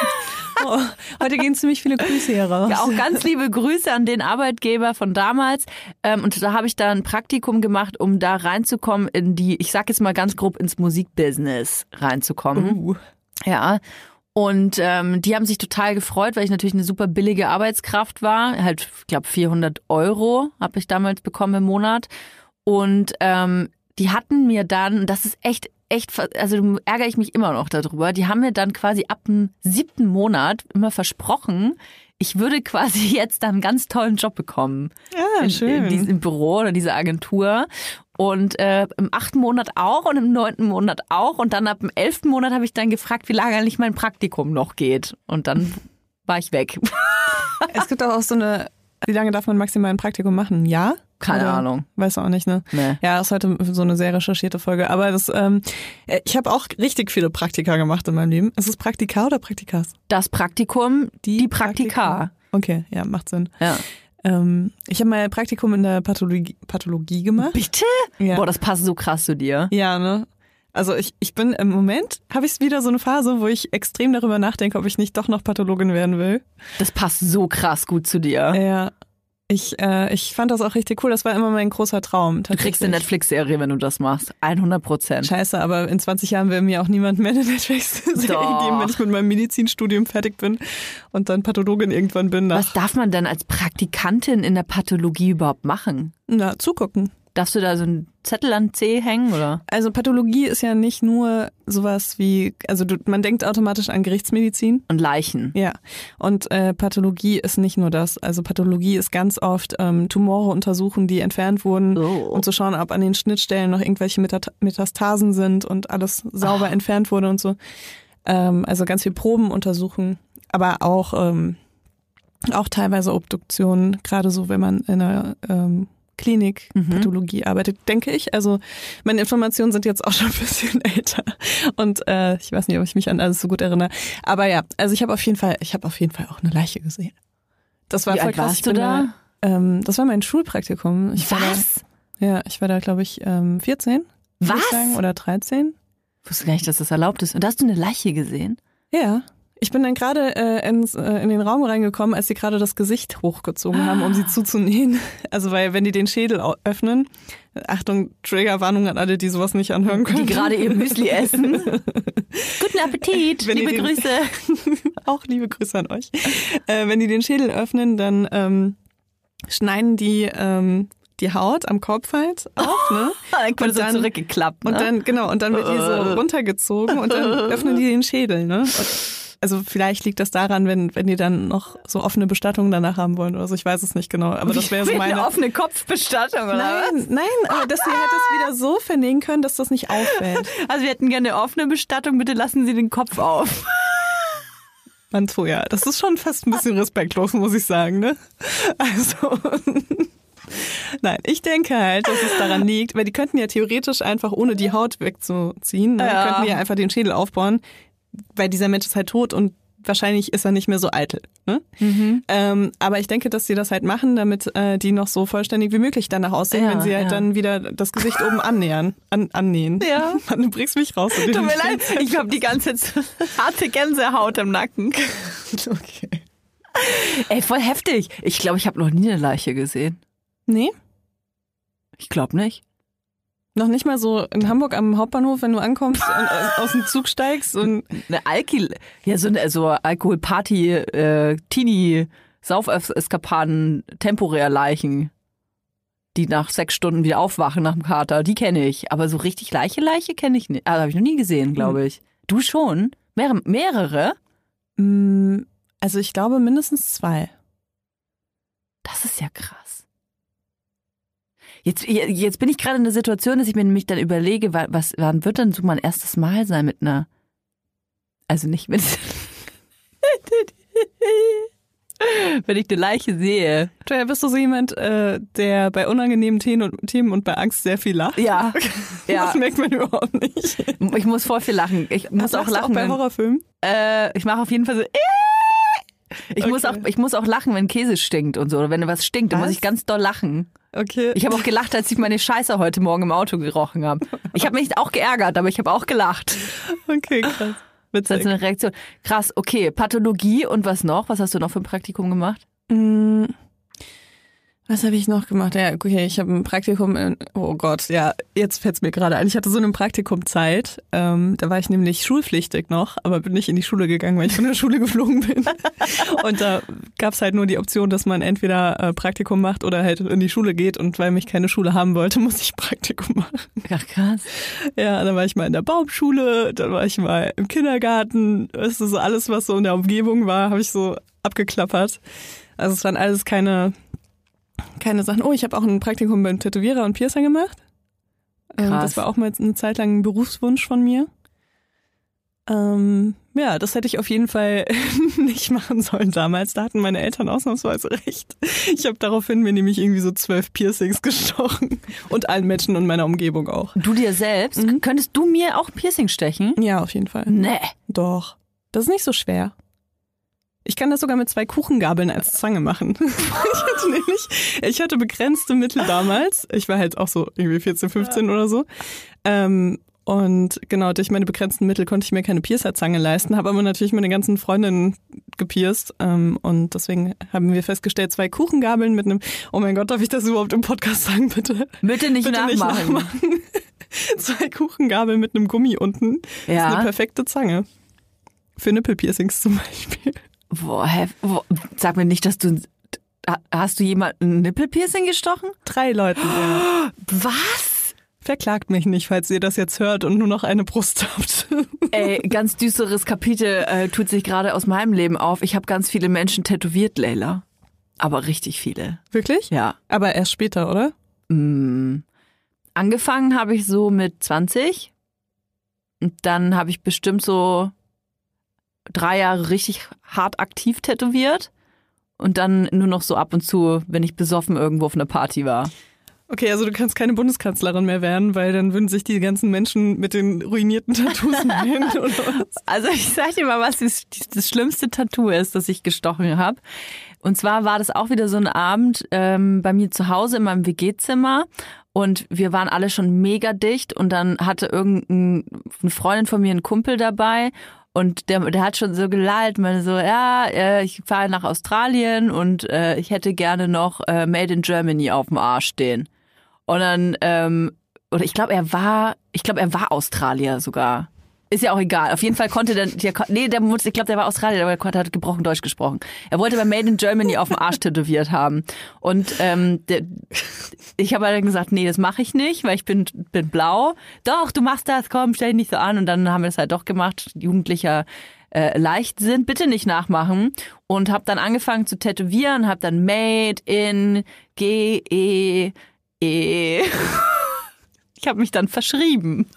Oh, heute gehen ziemlich viele Grüße hier raus. Ja, auch ganz liebe Grüße an den Arbeitgeber von damals. Ähm, und da habe ich da ein Praktikum gemacht, um da reinzukommen in die, ich sag jetzt mal ganz grob ins Musikbusiness reinzukommen. Uh. Ja. Und ähm, die haben sich total gefreut, weil ich natürlich eine super billige Arbeitskraft war. Halt, ich glaube, vierhundert Euro habe ich damals bekommen im Monat. Und ähm, die hatten mir dann, das ist echt, echt, also ärgere ich mich immer noch darüber, die haben mir dann quasi ab dem siebten Monat immer versprochen, ich würde quasi jetzt dann einen ganz tollen Job bekommen. Ja, schön. In, in diesem Büro oder dieser Agentur. Und äh, im achten Monat auch und im neunten Monat auch. Und dann ab dem elften Monat habe ich dann gefragt, wie lange eigentlich mein Praktikum noch geht. Und dann war ich weg. Es gibt auch so eine, wie lange darf man maximal ein Praktikum machen? Ein Jahr? Keine Oder? Ahnung. Weißt du auch nicht, ne? Nee. Ja, ist heute so eine sehr recherchierte Folge. Aber das, ähm, ich habe auch richtig viele Praktika gemacht in meinem Leben. Ist es Praktika oder Praktikas? Das Praktikum, die, die Praktika. Praktika. Okay, ja, macht Sinn. Ja. Ähm, ich habe mal ein Praktikum in der Pathologie, Pathologie gemacht. Bitte? Ja. Boah, das passt so krass zu dir. Ja, ne? Also ich, ich bin im Moment, habe ich wieder so eine Phase, wo ich extrem darüber nachdenke, ob ich nicht doch noch Pathologin werden will. Das passt so krass gut zu dir. Ja. Ich, äh, ich fand das auch richtig cool. Das war immer mein großer Traum. Du kriegst eine Netflix-Serie, wenn du das machst. hundert Prozent. Scheiße, aber in zwanzig Jahren will mir auch niemand mehr eine Netflix-Serie geben, wenn ich mit meinem Medizinstudium fertig bin und dann Pathologin irgendwann bin. Nach, Was darf man denn als Praktikantin in der Pathologie überhaupt machen? na, zugucken. Darfst du da so einen Zettel an den Zeh hängen, oder? Also Pathologie ist ja nicht nur sowas wie, also du, man denkt automatisch an Gerichtsmedizin. Und Leichen. Ja, und äh, Pathologie ist nicht nur das. Also Pathologie ist ganz oft ähm, Tumore untersuchen, die entfernt wurden, Oh. um zu schauen, ob an den Schnittstellen noch irgendwelche Meta- Metastasen sind und alles sauber Ah. entfernt wurde und so. Ähm, also ganz viel Proben untersuchen, aber auch, ähm, auch teilweise Obduktionen, gerade so, wenn man in einer ähm, Klinik, Mhm. Pathologie arbeitet, denke ich. Also meine Informationen sind jetzt auch schon ein bisschen älter und äh, ich weiß nicht, ob ich mich an alles so gut erinnere. Aber ja, also ich habe auf jeden Fall, ich habe auf jeden Fall auch eine Leiche gesehen. Das war Wie voll alt krass. warst Ich du bin da? ähm, das war mein Schulpraktikum. Ich war Was? Da, ja, ich war da, glaube ich, ähm, vierzehn. würde Was? ich sagen, oder dreizehn. Ich wusste gar nicht, dass das erlaubt ist. Und da hast du eine Leiche gesehen? Ja. Ich bin dann gerade äh, ins, äh, in den Raum reingekommen, als sie gerade das Gesicht hochgezogen haben, um sie zuzunähen. Also weil, wenn die den Schädel au- öffnen, Achtung, Triggerwarnung an alle, die sowas nicht anhören können. Die gerade ihr Müsli essen. Guten Appetit, Wenn liebe ihr den- Grüße. Auch liebe Grüße an euch. Äh, wenn die den Schädel öffnen, dann ähm, schneiden die ähm, die Haut am Kopf halt auf, ne? Dann Und wurde so dann- zurückgeklappt, ne? Und dann, genau, und dann wird die so Äh. runtergezogen und dann öffnen die den Schädel, ne? Und also vielleicht liegt das daran, wenn, wenn die dann noch so offene Bestattungen danach haben wollen oder so. Ich weiß es nicht genau, aber das wäre so Wie meine... eine offene Kopfbestattung, oder was? Nein, nein, aber dass sie halt das wieder so vernähen können, dass das nicht auffällt. Also wir hätten gerne eine offene Bestattung, bitte lassen Sie den Kopf auf. Manto, ja, das ist schon fast ein bisschen respektlos, muss ich sagen, ne? Also... Nein, ich denke halt, dass es daran liegt, weil die könnten ja theoretisch einfach, ohne die Haut wegzuziehen, ne, Ja. könnten die ja einfach den Schädel aufbauen, weil dieser Mensch ist halt tot und wahrscheinlich ist er nicht mehr so eitel. Ne? Mhm. Ähm, aber ich denke, dass sie das halt machen, damit äh, die noch so vollständig wie möglich danach aussehen, Ja, wenn sie halt ja. dann wieder das Gesicht oben annähern, an, annähen. Ja. Mann, du bringst mich raus. Tut mir leid, ich habe die ganze Zeit harte Gänsehaut im Nacken. Okay. Ey, voll heftig. Ich glaube, ich habe noch nie eine Leiche gesehen. Nee, Ich glaube nicht. noch nicht mal so in Hamburg am Hauptbahnhof, wenn du ankommst und aus, aus dem Zug steigst und Eine Alki, ja, so eine so Alkoholparty, äh, Teenie, Sauferskapaden, temporär Leichen. die nach sechs Stunden wieder aufwachen nach dem Kater. Die kenne ich. Aber so richtig Leiche, Leiche kenne ich nicht. Also habe ich noch nie gesehen, glaube ich. Du schon? Mehr, mehrere? Also ich glaube mindestens zwei. Das ist ja krass. Jetzt, jetzt bin ich gerade in der Situation, dass ich mir nämlich dann überlege, was, wann wird denn so mein erstes Mal sein mit einer... Also nicht mit... Wenn ich eine Leiche sehe. Joya, bist du so jemand, äh, der bei unangenehmen Themen und, Themen und bei Angst sehr viel lacht? Ja. ja. Das merkt man überhaupt nicht. Ich muss voll viel lachen. Ich muss Ach, auch lachen. Auch bei Horrorfilmen? Äh, ich mache auf jeden Fall so. Ich, okay. muss auch, ich muss auch lachen, wenn Käse stinkt und so. Oder wenn was stinkt, dann muss ich ganz doll lachen. Okay. Ich habe auch gelacht, als ich meine Scheiße heute Morgen im Auto gerochen habe. Ich habe mich auch geärgert, aber ich habe auch gelacht. Okay, krass. Das ist eine Reaktion. Krass, okay. Pathologie und was noch? Was hast du noch für ein Praktikum gemacht? Mm, was habe ich noch gemacht? Ja, okay, ich habe ein Praktikum in, oh Gott, ja, jetzt fällt's mir gerade ein. Ich hatte so eine Praktikumzeit, ähm, da war ich nämlich schulpflichtig noch, aber bin nicht in die Schule gegangen, weil ich von der Schule geflogen bin. Und da gab's halt nur die Option, dass man entweder äh, Praktikum macht oder halt in die Schule geht, und weil mich keine Schule haben wollte, musste ich Praktikum machen. Ach krass. Ja, dann war ich mal in der Baumschule, dann war ich mal im Kindergarten, weißt du, so alles, was so in der Umgebung war, habe ich so abgeklappert. Also es waren alles keine... Keine Sachen. Oh, ich habe auch ein Praktikum beim Tätowierer und Piercer gemacht. Ähm, Krass. das war auch mal eine Zeit lang ein Berufswunsch von mir. Ähm, ja, das hätte ich auf jeden Fall nicht machen sollen damals. Da hatten meine Eltern ausnahmsweise recht. Ich habe daraufhin mir nämlich irgendwie so zwölf Piercings gestochen. Und allen Menschen in meiner Umgebung auch. Du dir selbst? Mhm. Könntest du mir auch Piercing stechen? Ja, auf jeden Fall. Nee. Doch. Das ist nicht so schwer. Ich kann das sogar mit zwei Kuchengabeln als Zange machen. ich hatte nämlich, ich hatte begrenzte Mittel damals. Ich war halt auch so irgendwie vierzehn, fünfzehn ja. oder so. Ähm, und genau, durch meine begrenzten Mittel konnte ich mir keine Piercerzange leisten, habe aber natürlich meine ganzen Freundinnen gepierst. Ähm, und deswegen haben wir festgestellt, zwei Kuchengabeln mit einem, oh mein Gott, darf ich das überhaupt im Podcast sagen, bitte? Bitte nicht, bitte nachmachen. nicht nachmachen. Zwei Kuchengabeln mit einem Gummi unten. Ja. Das ist eine perfekte Zange. Für Nippelpiercings zum Beispiel. Boah, hä, wo, sag mir nicht, dass du... Hast du jemanden ein Nippelpiercing gestochen? Drei Leuten, ja. Was? Verklagt mich nicht, falls ihr das jetzt hört und nur noch eine Brust habt. Ey, ganz düsteres Kapitel äh, tut sich gerade aus meinem Leben auf. Ich habe ganz viele Menschen tätowiert, Leila. Aber richtig viele. Wirklich? Ja. Aber erst später, oder? Mm. Angefangen habe ich so mit zwanzig. Und dann habe ich bestimmt so... drei Jahre richtig hart aktiv tätowiert und dann nur noch so ab und zu, wenn ich besoffen irgendwo auf einer Party war. Okay, also du kannst keine Bundeskanzlerin mehr werden, weil dann würden sich die ganzen Menschen mit den ruinierten Tattoos nennen oder was? Also ich sag dir mal, was das, das schlimmste Tattoo ist, das ich gestochen habe. Und zwar war das auch wieder so ein Abend ähm, bei mir zu Hause in meinem W G-Zimmer. Und wir waren alle schon mega dicht und dann hatte irgendeine Freundin von mir einen Kumpel dabei. Und der, der hat schon so gelallt, meine so, ja, äh, ich fahre nach Australien und äh, ich hätte gerne noch äh, Made in Germany auf dem Arsch stehen. Und dann, ähm, oder ich glaube, er war, ich glaube, er war Australier sogar. Ist ja auch egal. Auf jeden Fall konnte der, der nee, der, ich glaube, der war Australier, aber der hat gebrochen Deutsch gesprochen. Er wollte bei Made in Germany auf dem Arsch tätowiert haben. Und ähm, der, ich habe dann gesagt, nee, das mache ich nicht, weil ich bin, bin blau. Doch, du machst das, komm, stell dich nicht so an. Und dann haben wir es halt doch gemacht. Jugendlicher äh, Leichtsinn, bitte nicht nachmachen. Und habe dann angefangen zu tätowieren, habe dann Made in G E E. Ich habe mich dann verschrieben.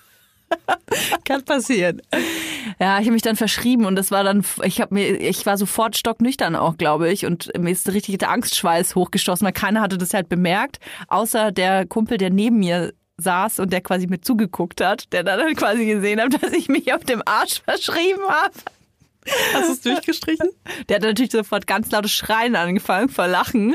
Kann passieren. Ja, ich habe mich dann verschrieben und das war dann, ich habe mir, ich war sofort stocknüchtern auch, glaube ich, und mir ist richtig der Angstschweiß hochgeschossen, weil keiner hatte das halt bemerkt, außer der Kumpel, der neben mir saß und der quasi mir zugeguckt hat, der dann halt quasi gesehen hat, dass ich mich auf dem Arsch verschrieben habe. Hast du es durchgestrichen? Der hat natürlich sofort ganz lautes Schreien angefangen, vor Lachen.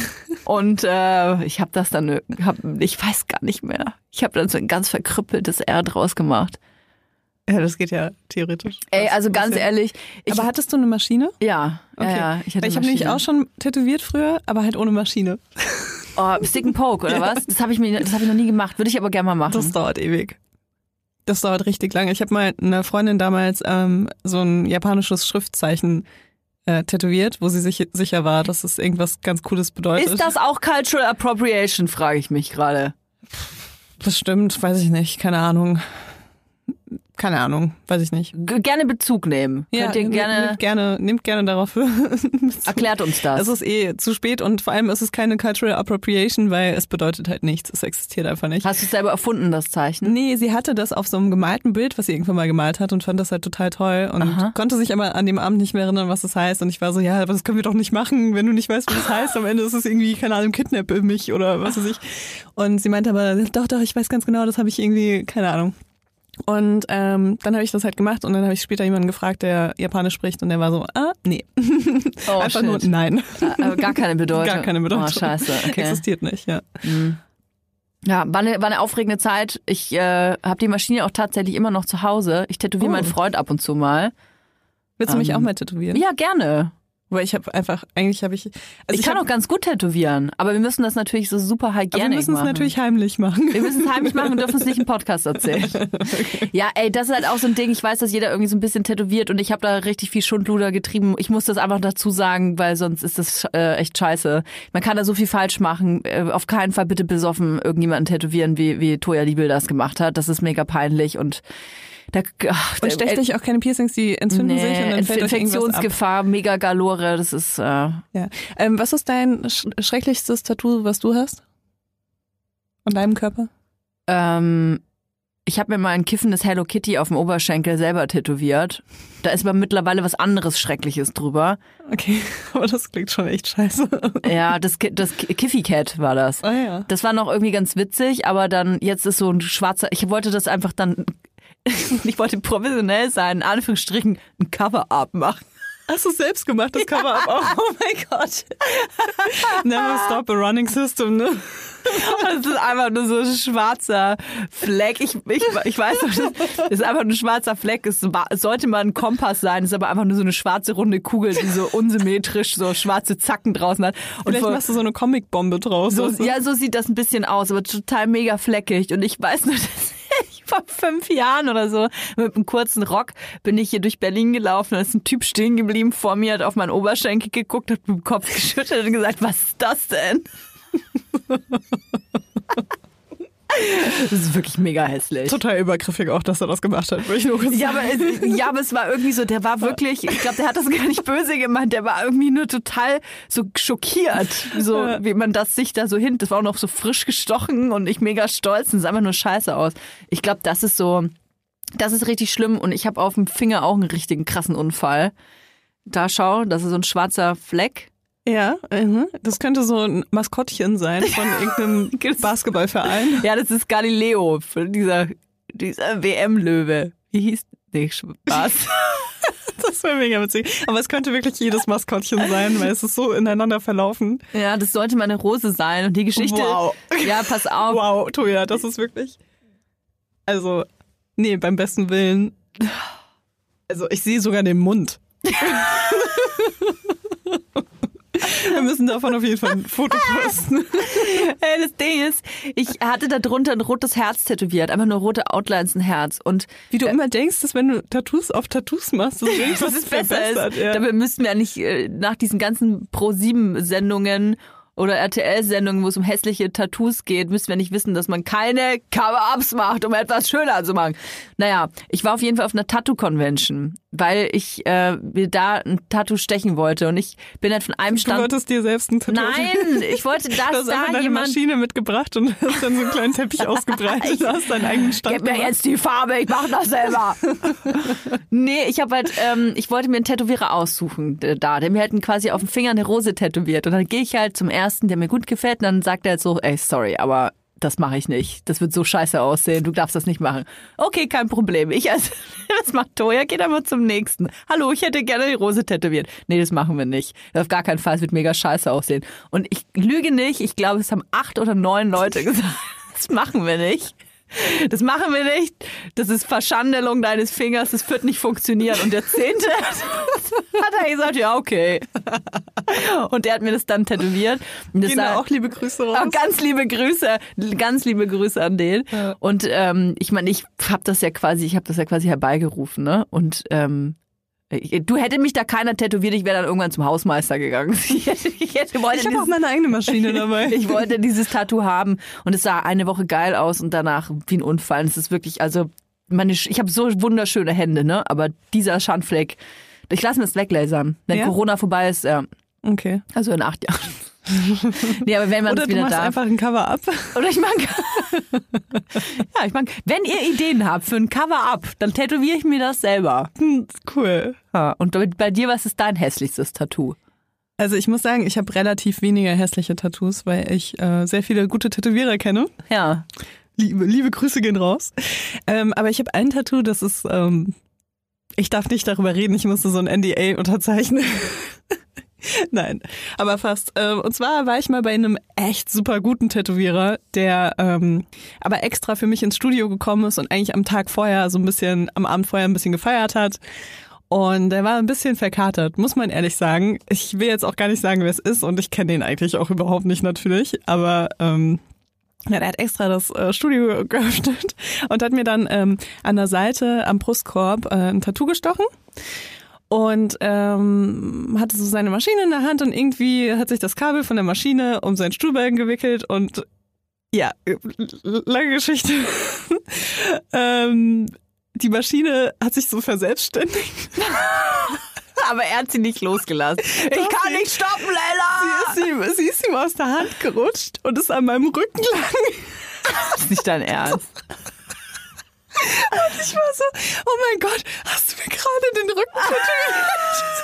Und äh, ich habe das dann, hab, ich weiß gar nicht mehr. Ich habe dann so ein ganz verkrüppeltes R draus gemacht. Ja, das geht ja theoretisch. Ey, also ganz ja. ehrlich. Ich, aber hattest du eine Maschine? Ja, okay. ja, ja, ich hatte Ich habe nämlich auch schon tätowiert früher, aber halt ohne Maschine. Oh, Stick and Poke, oder ja. was? Das habe ich, mir, das hab ich noch nie gemacht, würde ich aber gerne mal machen. Das dauert ewig. Das dauert richtig lange. Ich habe mal einer Freundin damals ähm, so ein japanisches Schriftzeichen äh, tätowiert, wo sie sich sicher war, dass es irgendwas ganz Cooles bedeutet. Ist das auch Cultural Appropriation, frage ich mich gerade. Bestimmt, weiß ich nicht, keine Ahnung. Keine Ahnung, weiß ich nicht. G- gerne Bezug nehmen. Ja, Könnt ihr gerne, nehmt gerne, nehmt gerne darauf. erklärt uns das. Es ist eh zu spät und vor allem ist es keine Cultural Appropriation, weil es bedeutet halt nichts. Es existiert einfach nicht. Hast du es selber erfunden, das Zeichen? Nee, sie hatte das auf so einem gemalten Bild, was sie irgendwann mal gemalt hat und fand das halt total toll und Aha. konnte sich aber an dem Abend nicht mehr erinnern, was das heißt. Und ich war so, ja, aber das können wir doch nicht machen, wenn du nicht weißt, was das heißt. Am Ende ist es irgendwie, keine Ahnung, kidnappe mich oder was weiß ich. Und sie meinte aber, doch, doch, ich weiß ganz genau, das habe ich irgendwie, keine Ahnung. Und ähm, dann habe ich das halt gemacht und dann habe ich später jemanden gefragt, der Japanisch spricht und der war so, ah, nee. Oh, Einfach shit. nur nein. Äh, gar keine Bedeutung. Gar keine Bedeutung. Oh, scheiße. Okay. Existiert nicht, ja. Mhm. Ja, war eine, war eine aufregende Zeit. Ich äh, habe die Maschine auch tatsächlich immer noch zu Hause. Ich tätowiere Oh. meinen Freund ab und zu mal. Willst du mich Ähm, auch mal tätowieren? Ja, gerne. Weil ich habe einfach, eigentlich habe ich... Also ich kann hab, auch ganz gut tätowieren, aber wir müssen das natürlich so super aber hygienic wir müssen es machen. natürlich heimlich machen. Wir müssen es heimlich machen und dürfen es nicht im Podcast erzählen. Okay. Ja, ey, das ist halt auch so ein Ding. Ich weiß, dass jeder irgendwie so ein bisschen tätowiert und ich habe da richtig viel Schundluder getrieben. Ich muss das einfach dazu sagen, weil sonst ist das äh, echt scheiße. Man kann da so viel falsch machen. Äh, auf keinen Fall bitte besoffen irgendjemanden tätowieren, wie, wie Toya Liebel das gemacht hat. Das ist mega peinlich und da, ach, Und stecht äh, euch auch keine Piercings, die entzünden nee, sich und dann fällt euch irgendwas ab. Infektionsgefahr, mega Galore, das ist... Äh, Ja. Ähm, was ist dein sch- schrecklichstes Tattoo, was du hast? An deinem Körper? Ähm, ich habe mir mal ein kiffendes Hello Kitty auf dem Oberschenkel selber tätowiert. Da ist aber mittlerweile was anderes Schreckliches drüber. Okay, aber das klingt schon echt scheiße. Ja, das, das Kiffy Cat war das. Ah ja. Das war noch irgendwie ganz witzig, aber dann, jetzt ist so ein schwarzer, ich wollte das einfach dann, ich wollte professionell sein, in Anführungsstrichen ein Cover-Up machen. Hast du selbst gemacht, das Cover-Up auch? Oh mein Gott. Never stop a running system, ne? Das ist einfach nur so ein schwarzer Fleck. Ich, ich, ich weiß noch, das ist einfach nur ein schwarzer Fleck. Es war, sollte mal ein Kompass sein, es ist aber einfach nur so eine schwarze runde Kugel, die so unsymmetrisch so schwarze Zacken draußen hat. Und Vielleicht vor, machst du so eine Comic-Bombe draus. so, weißt du? ja, so sieht das ein bisschen aus, aber total mega fleckig. Und ich weiß nur, dass ich vor fünf Jahren oder so mit einem kurzen Rock bin ich hier durch Berlin gelaufen. Da ist ein Typ stehen geblieben vor mir, hat auf meinen Oberschenkel geguckt, hat mit dem Kopf geschüttelt und gesagt, was ist das denn? Das ist wirklich mega hässlich. Total übergriffig auch, dass er das gemacht hat. Würde ich nur kurz Ja aber, es, ja, aber es war irgendwie so, der war wirklich, ich glaube, der hat das gar nicht böse gemeint, der war irgendwie nur total so schockiert, so Ja. wie man das sich da so hin, das war auch noch so frisch gestochen und ich mega stolz und es sah einfach nur scheiße aus. Ich glaube, das ist so, das ist richtig schlimm und ich habe auf dem Finger auch einen richtigen krassen Unfall. Da schau, das ist so ein schwarzer Fleck. Ja, mhm. Das könnte so ein Maskottchen sein von irgendeinem Basketballverein. Ja, das ist Galileo, dieser, dieser W M-Löwe. Wie hieß, nee, Spaß. Das wäre mega witzig. Aber es könnte wirklich jedes Maskottchen sein, weil es ist so ineinander verlaufen. Ja, das sollte mal eine Rose sein und die Geschichte. Wow. Ja, pass auf. Wow, Toja, das ist wirklich... Also, nee, beim besten Willen. Also, ich sehe sogar den Mund. Wir müssen davon auf jeden Fall ein Foto posten. Hey, das Ding ist, ich hatte da drunter ein rotes Herz tätowiert, einfach nur rote Outlines, ein Herz. Und Wie du immer denkst, dass wenn du Tattoos auf Tattoos machst, dass irgendwas das ist besser verbessert. ist. Ja. Dabei müssten wir ja nicht äh, nach diesen ganzen Pro sieben Sendungen oder R T L-Sendungen, wo es um hässliche Tattoos geht, müssen wir nicht wissen, dass man keine Cover-Ups macht, um etwas schöner zu machen. Naja, ich war auf jeden Fall auf einer Tattoo-Convention, weil ich äh, mir da ein Tattoo stechen wollte und ich bin halt von einem Du Stand... wolltest dir selbst ein Tattoo. Nein, ich wollte, dass Du hast einfach da deine jemand... Maschine mitgebracht und hast dann so einen kleinen Teppich ausgebreitet. Du hast deinen eigenen Stand Gib mir gemacht. jetzt die Farbe, ich mach das selber. Nee, ich habe halt, ähm, ich wollte mir einen Tätowierer aussuchen äh, da, der mir halt quasi auf dem Finger eine Rose tätowiert. Und dann gehe ich halt zum ersten, der mir gut gefällt, und dann sagt er halt so, ey, sorry, aber das mache ich nicht. Das wird so scheiße aussehen, du darfst das nicht machen. Okay, kein Problem. Ich also, das macht Toja, geht aber zum nächsten. Hallo, ich hätte gerne die Rose tätowiert. Nee, das machen wir nicht. Das auf gar keinen Fall, es wird mega scheiße aussehen. Und ich lüge nicht, ich glaube, es haben acht oder neun Leute gesagt, das machen wir nicht. Das machen wir nicht. Das ist Verschandelung deines Fingers. Das wird nicht funktionieren. Und der Zehnte hat er gesagt, ja, okay. Und der hat mir das dann tätowiert. Und das Gehen da sah- auch liebe Grüße raus. Oh, ganz liebe Grüße, ganz liebe Grüße an den. Ja. Und ähm, ich meine, ich habe das ja quasi, ich habe das ja quasi herbeigerufen, ne? Und ähm, Du hätte mich da keiner tätowiert, ich wäre dann irgendwann zum Hausmeister gegangen. Ich, hätte, ich, hätte, wollte ich habe auch meine eigene Maschine dabei. Ich wollte dieses Tattoo haben und es sah eine Woche geil aus und danach wie ein Unfall. Und es ist wirklich, also meine, ich habe so wunderschöne Hände, ne? Aber dieser Schandfleck, ich lasse mir das weglasern. Wenn ja? Corona vorbei ist, ja. Okay. Also in acht Jahren. Nee, aber wenn man Oder es wieder du machst darf. einfach ein Cover-up. Oder ich mag. Ja, ich mag. Wenn ihr Ideen habt für ein Cover-up, dann tätowiere ich mir das selber. Cool. Ja, und bei dir, was ist dein hässlichstes Tattoo? Also ich muss sagen, ich habe relativ weniger hässliche Tattoos, weil ich äh, sehr viele gute Tätowierer kenne. Ja. Liebe, liebe Grüße gehen raus. Ähm, aber ich habe ein Tattoo, das ist, ähm, ich darf nicht darüber reden, ich musste so ein N D A unterzeichnen. Nein, aber fast. Und zwar war ich mal bei einem echt super guten Tätowierer, der ähm, aber extra für mich ins Studio gekommen ist und eigentlich am Tag vorher so ein bisschen, am Abend vorher ein bisschen gefeiert hat. Und der war ein bisschen verkatert, muss man ehrlich sagen. Ich will jetzt auch gar nicht sagen, wer es ist und ich kenne den eigentlich auch überhaupt nicht natürlich, aber ähm, ja, der hat extra das äh, Studio geöffnet und hat mir dann ähm, an der Seite am Brustkorb äh, ein Tattoo gestochen. Und ähm, hatte so seine Maschine in der Hand und irgendwie hat sich das Kabel von der Maschine um seinen Stuhlbein gewickelt und ja, lange Geschichte. ähm, die Maschine hat sich so verselbstständigt. Aber er hat sie nicht losgelassen. Ich Doch, kann sie, nicht stoppen, Leila! Sie ist, ihm, sie ist ihm aus der Hand gerutscht und ist an meinem Rücken lang. Das ist nicht dein Ernst. Und ich war so, oh mein Gott, hast du mir gerade den Rücken tätowiert?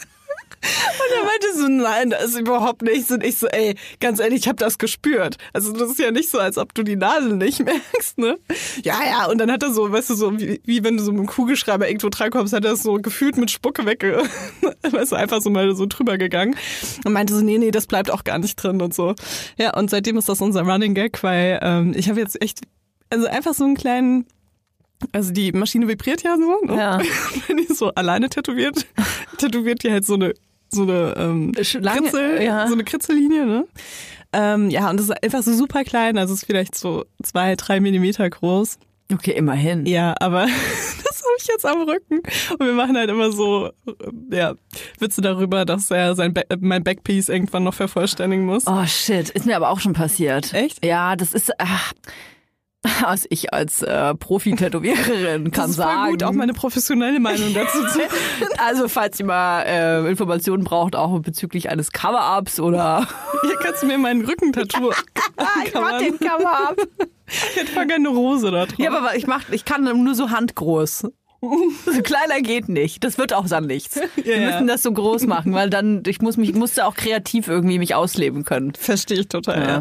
Und er meinte so, nein, das ist überhaupt nichts. Und ich so, ey, ganz ehrlich, ich habe das gespürt. Also das ist ja nicht so, als ob du die Nadel nicht merkst, ne? Ja, ja, und dann hat er so, weißt du, so wie, wie wenn du so mit einem Kugelschreiber irgendwo drankommst, hat er das so gefühlt mit Spucke wegge... weißt du, einfach so mal so drüber gegangen. Und meinte so, nee, nee, das bleibt auch gar nicht drin und so. Ja, und seitdem ist das unser Running Gag, weil ähm, ich habe jetzt echt, also einfach so einen kleinen... Also die Maschine vibriert ja so, ne? Ja. Wenn die so alleine tätowiert, tätowiert die halt so eine so eine ähm, Lange, Kritzel, ja. so eine Kritzellinie, ne? Ähm, ja, und das ist einfach so super klein, also es ist vielleicht so zwei, drei Millimeter groß. Okay, immerhin. Ja, aber das habe ich jetzt am Rücken. Und wir machen halt immer so, ja, Witze darüber, dass er sein Back, mein Backpiece irgendwann noch vervollständigen muss. Oh shit, ist mir aber auch schon passiert. Echt? Ja, das ist, ach, was ich als äh, Profi-Tätowiererin kann das ist voll sagen. gut, auch meine professionelle Meinung dazu zu. Also falls ihr mal äh, Informationen braucht, auch bezüglich eines Cover-Ups oder... Hier kannst du mir meinen Rückentattoo Ich mach den Cover-Up. Ich hätte voll gerne eine Rose da drauf. Ja, aber ich, mach, ich kann nur so handgroß. So kleiner geht nicht. Das wird auch dann nichts. Ja, Wir ja. müssen das so groß machen, weil dann, ich muss mich, ich musste auch kreativ irgendwie mich ausleben können. Verstehe ich total, ja. Ja.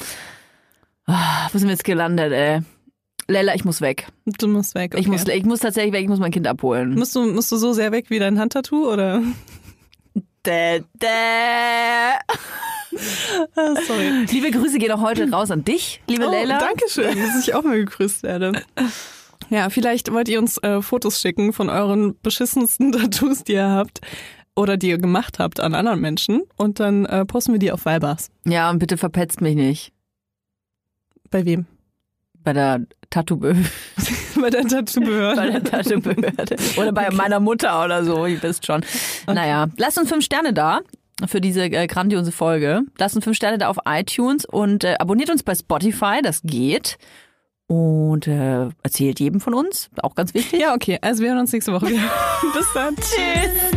Ah, wo sind wir jetzt gelandet, ey? Leila, ich muss weg. Du musst weg, okay. Ich muss, ich muss tatsächlich weg, ich muss mein Kind abholen. Musst du, musst du so sehr weg wie dein Handtattoo, oder? Dä, dä. Ah, sorry. Liebe Grüße gehen auch heute raus an dich, liebe Oh, Leila. danke schön, dass ich auch mal gegrüßt werde. Ja, vielleicht wollt ihr uns äh, Fotos schicken von euren beschissensten Tattoos, die ihr habt oder die ihr gemacht habt an anderen Menschen und dann äh, posten wir die auf Vibers. Ja, und bitte verpetzt mich nicht. Bei wem? Bei der Tattoo-Behörde. Bei der Tattoo-Behörde. Bei der Tattoo-Behörde. Oder bei okay. meiner Mutter oder so, ihr wisst schon. Okay. Naja, lasst uns fünf Sterne da für diese äh, grandiose Folge. Lasst uns fünf Sterne da auf iTunes und äh, abonniert uns bei Spotify, das geht. Und äh, erzählt jedem von uns, auch ganz wichtig. Ja, okay, also wir hören uns nächste Woche wieder. Bis dann. Tschüss.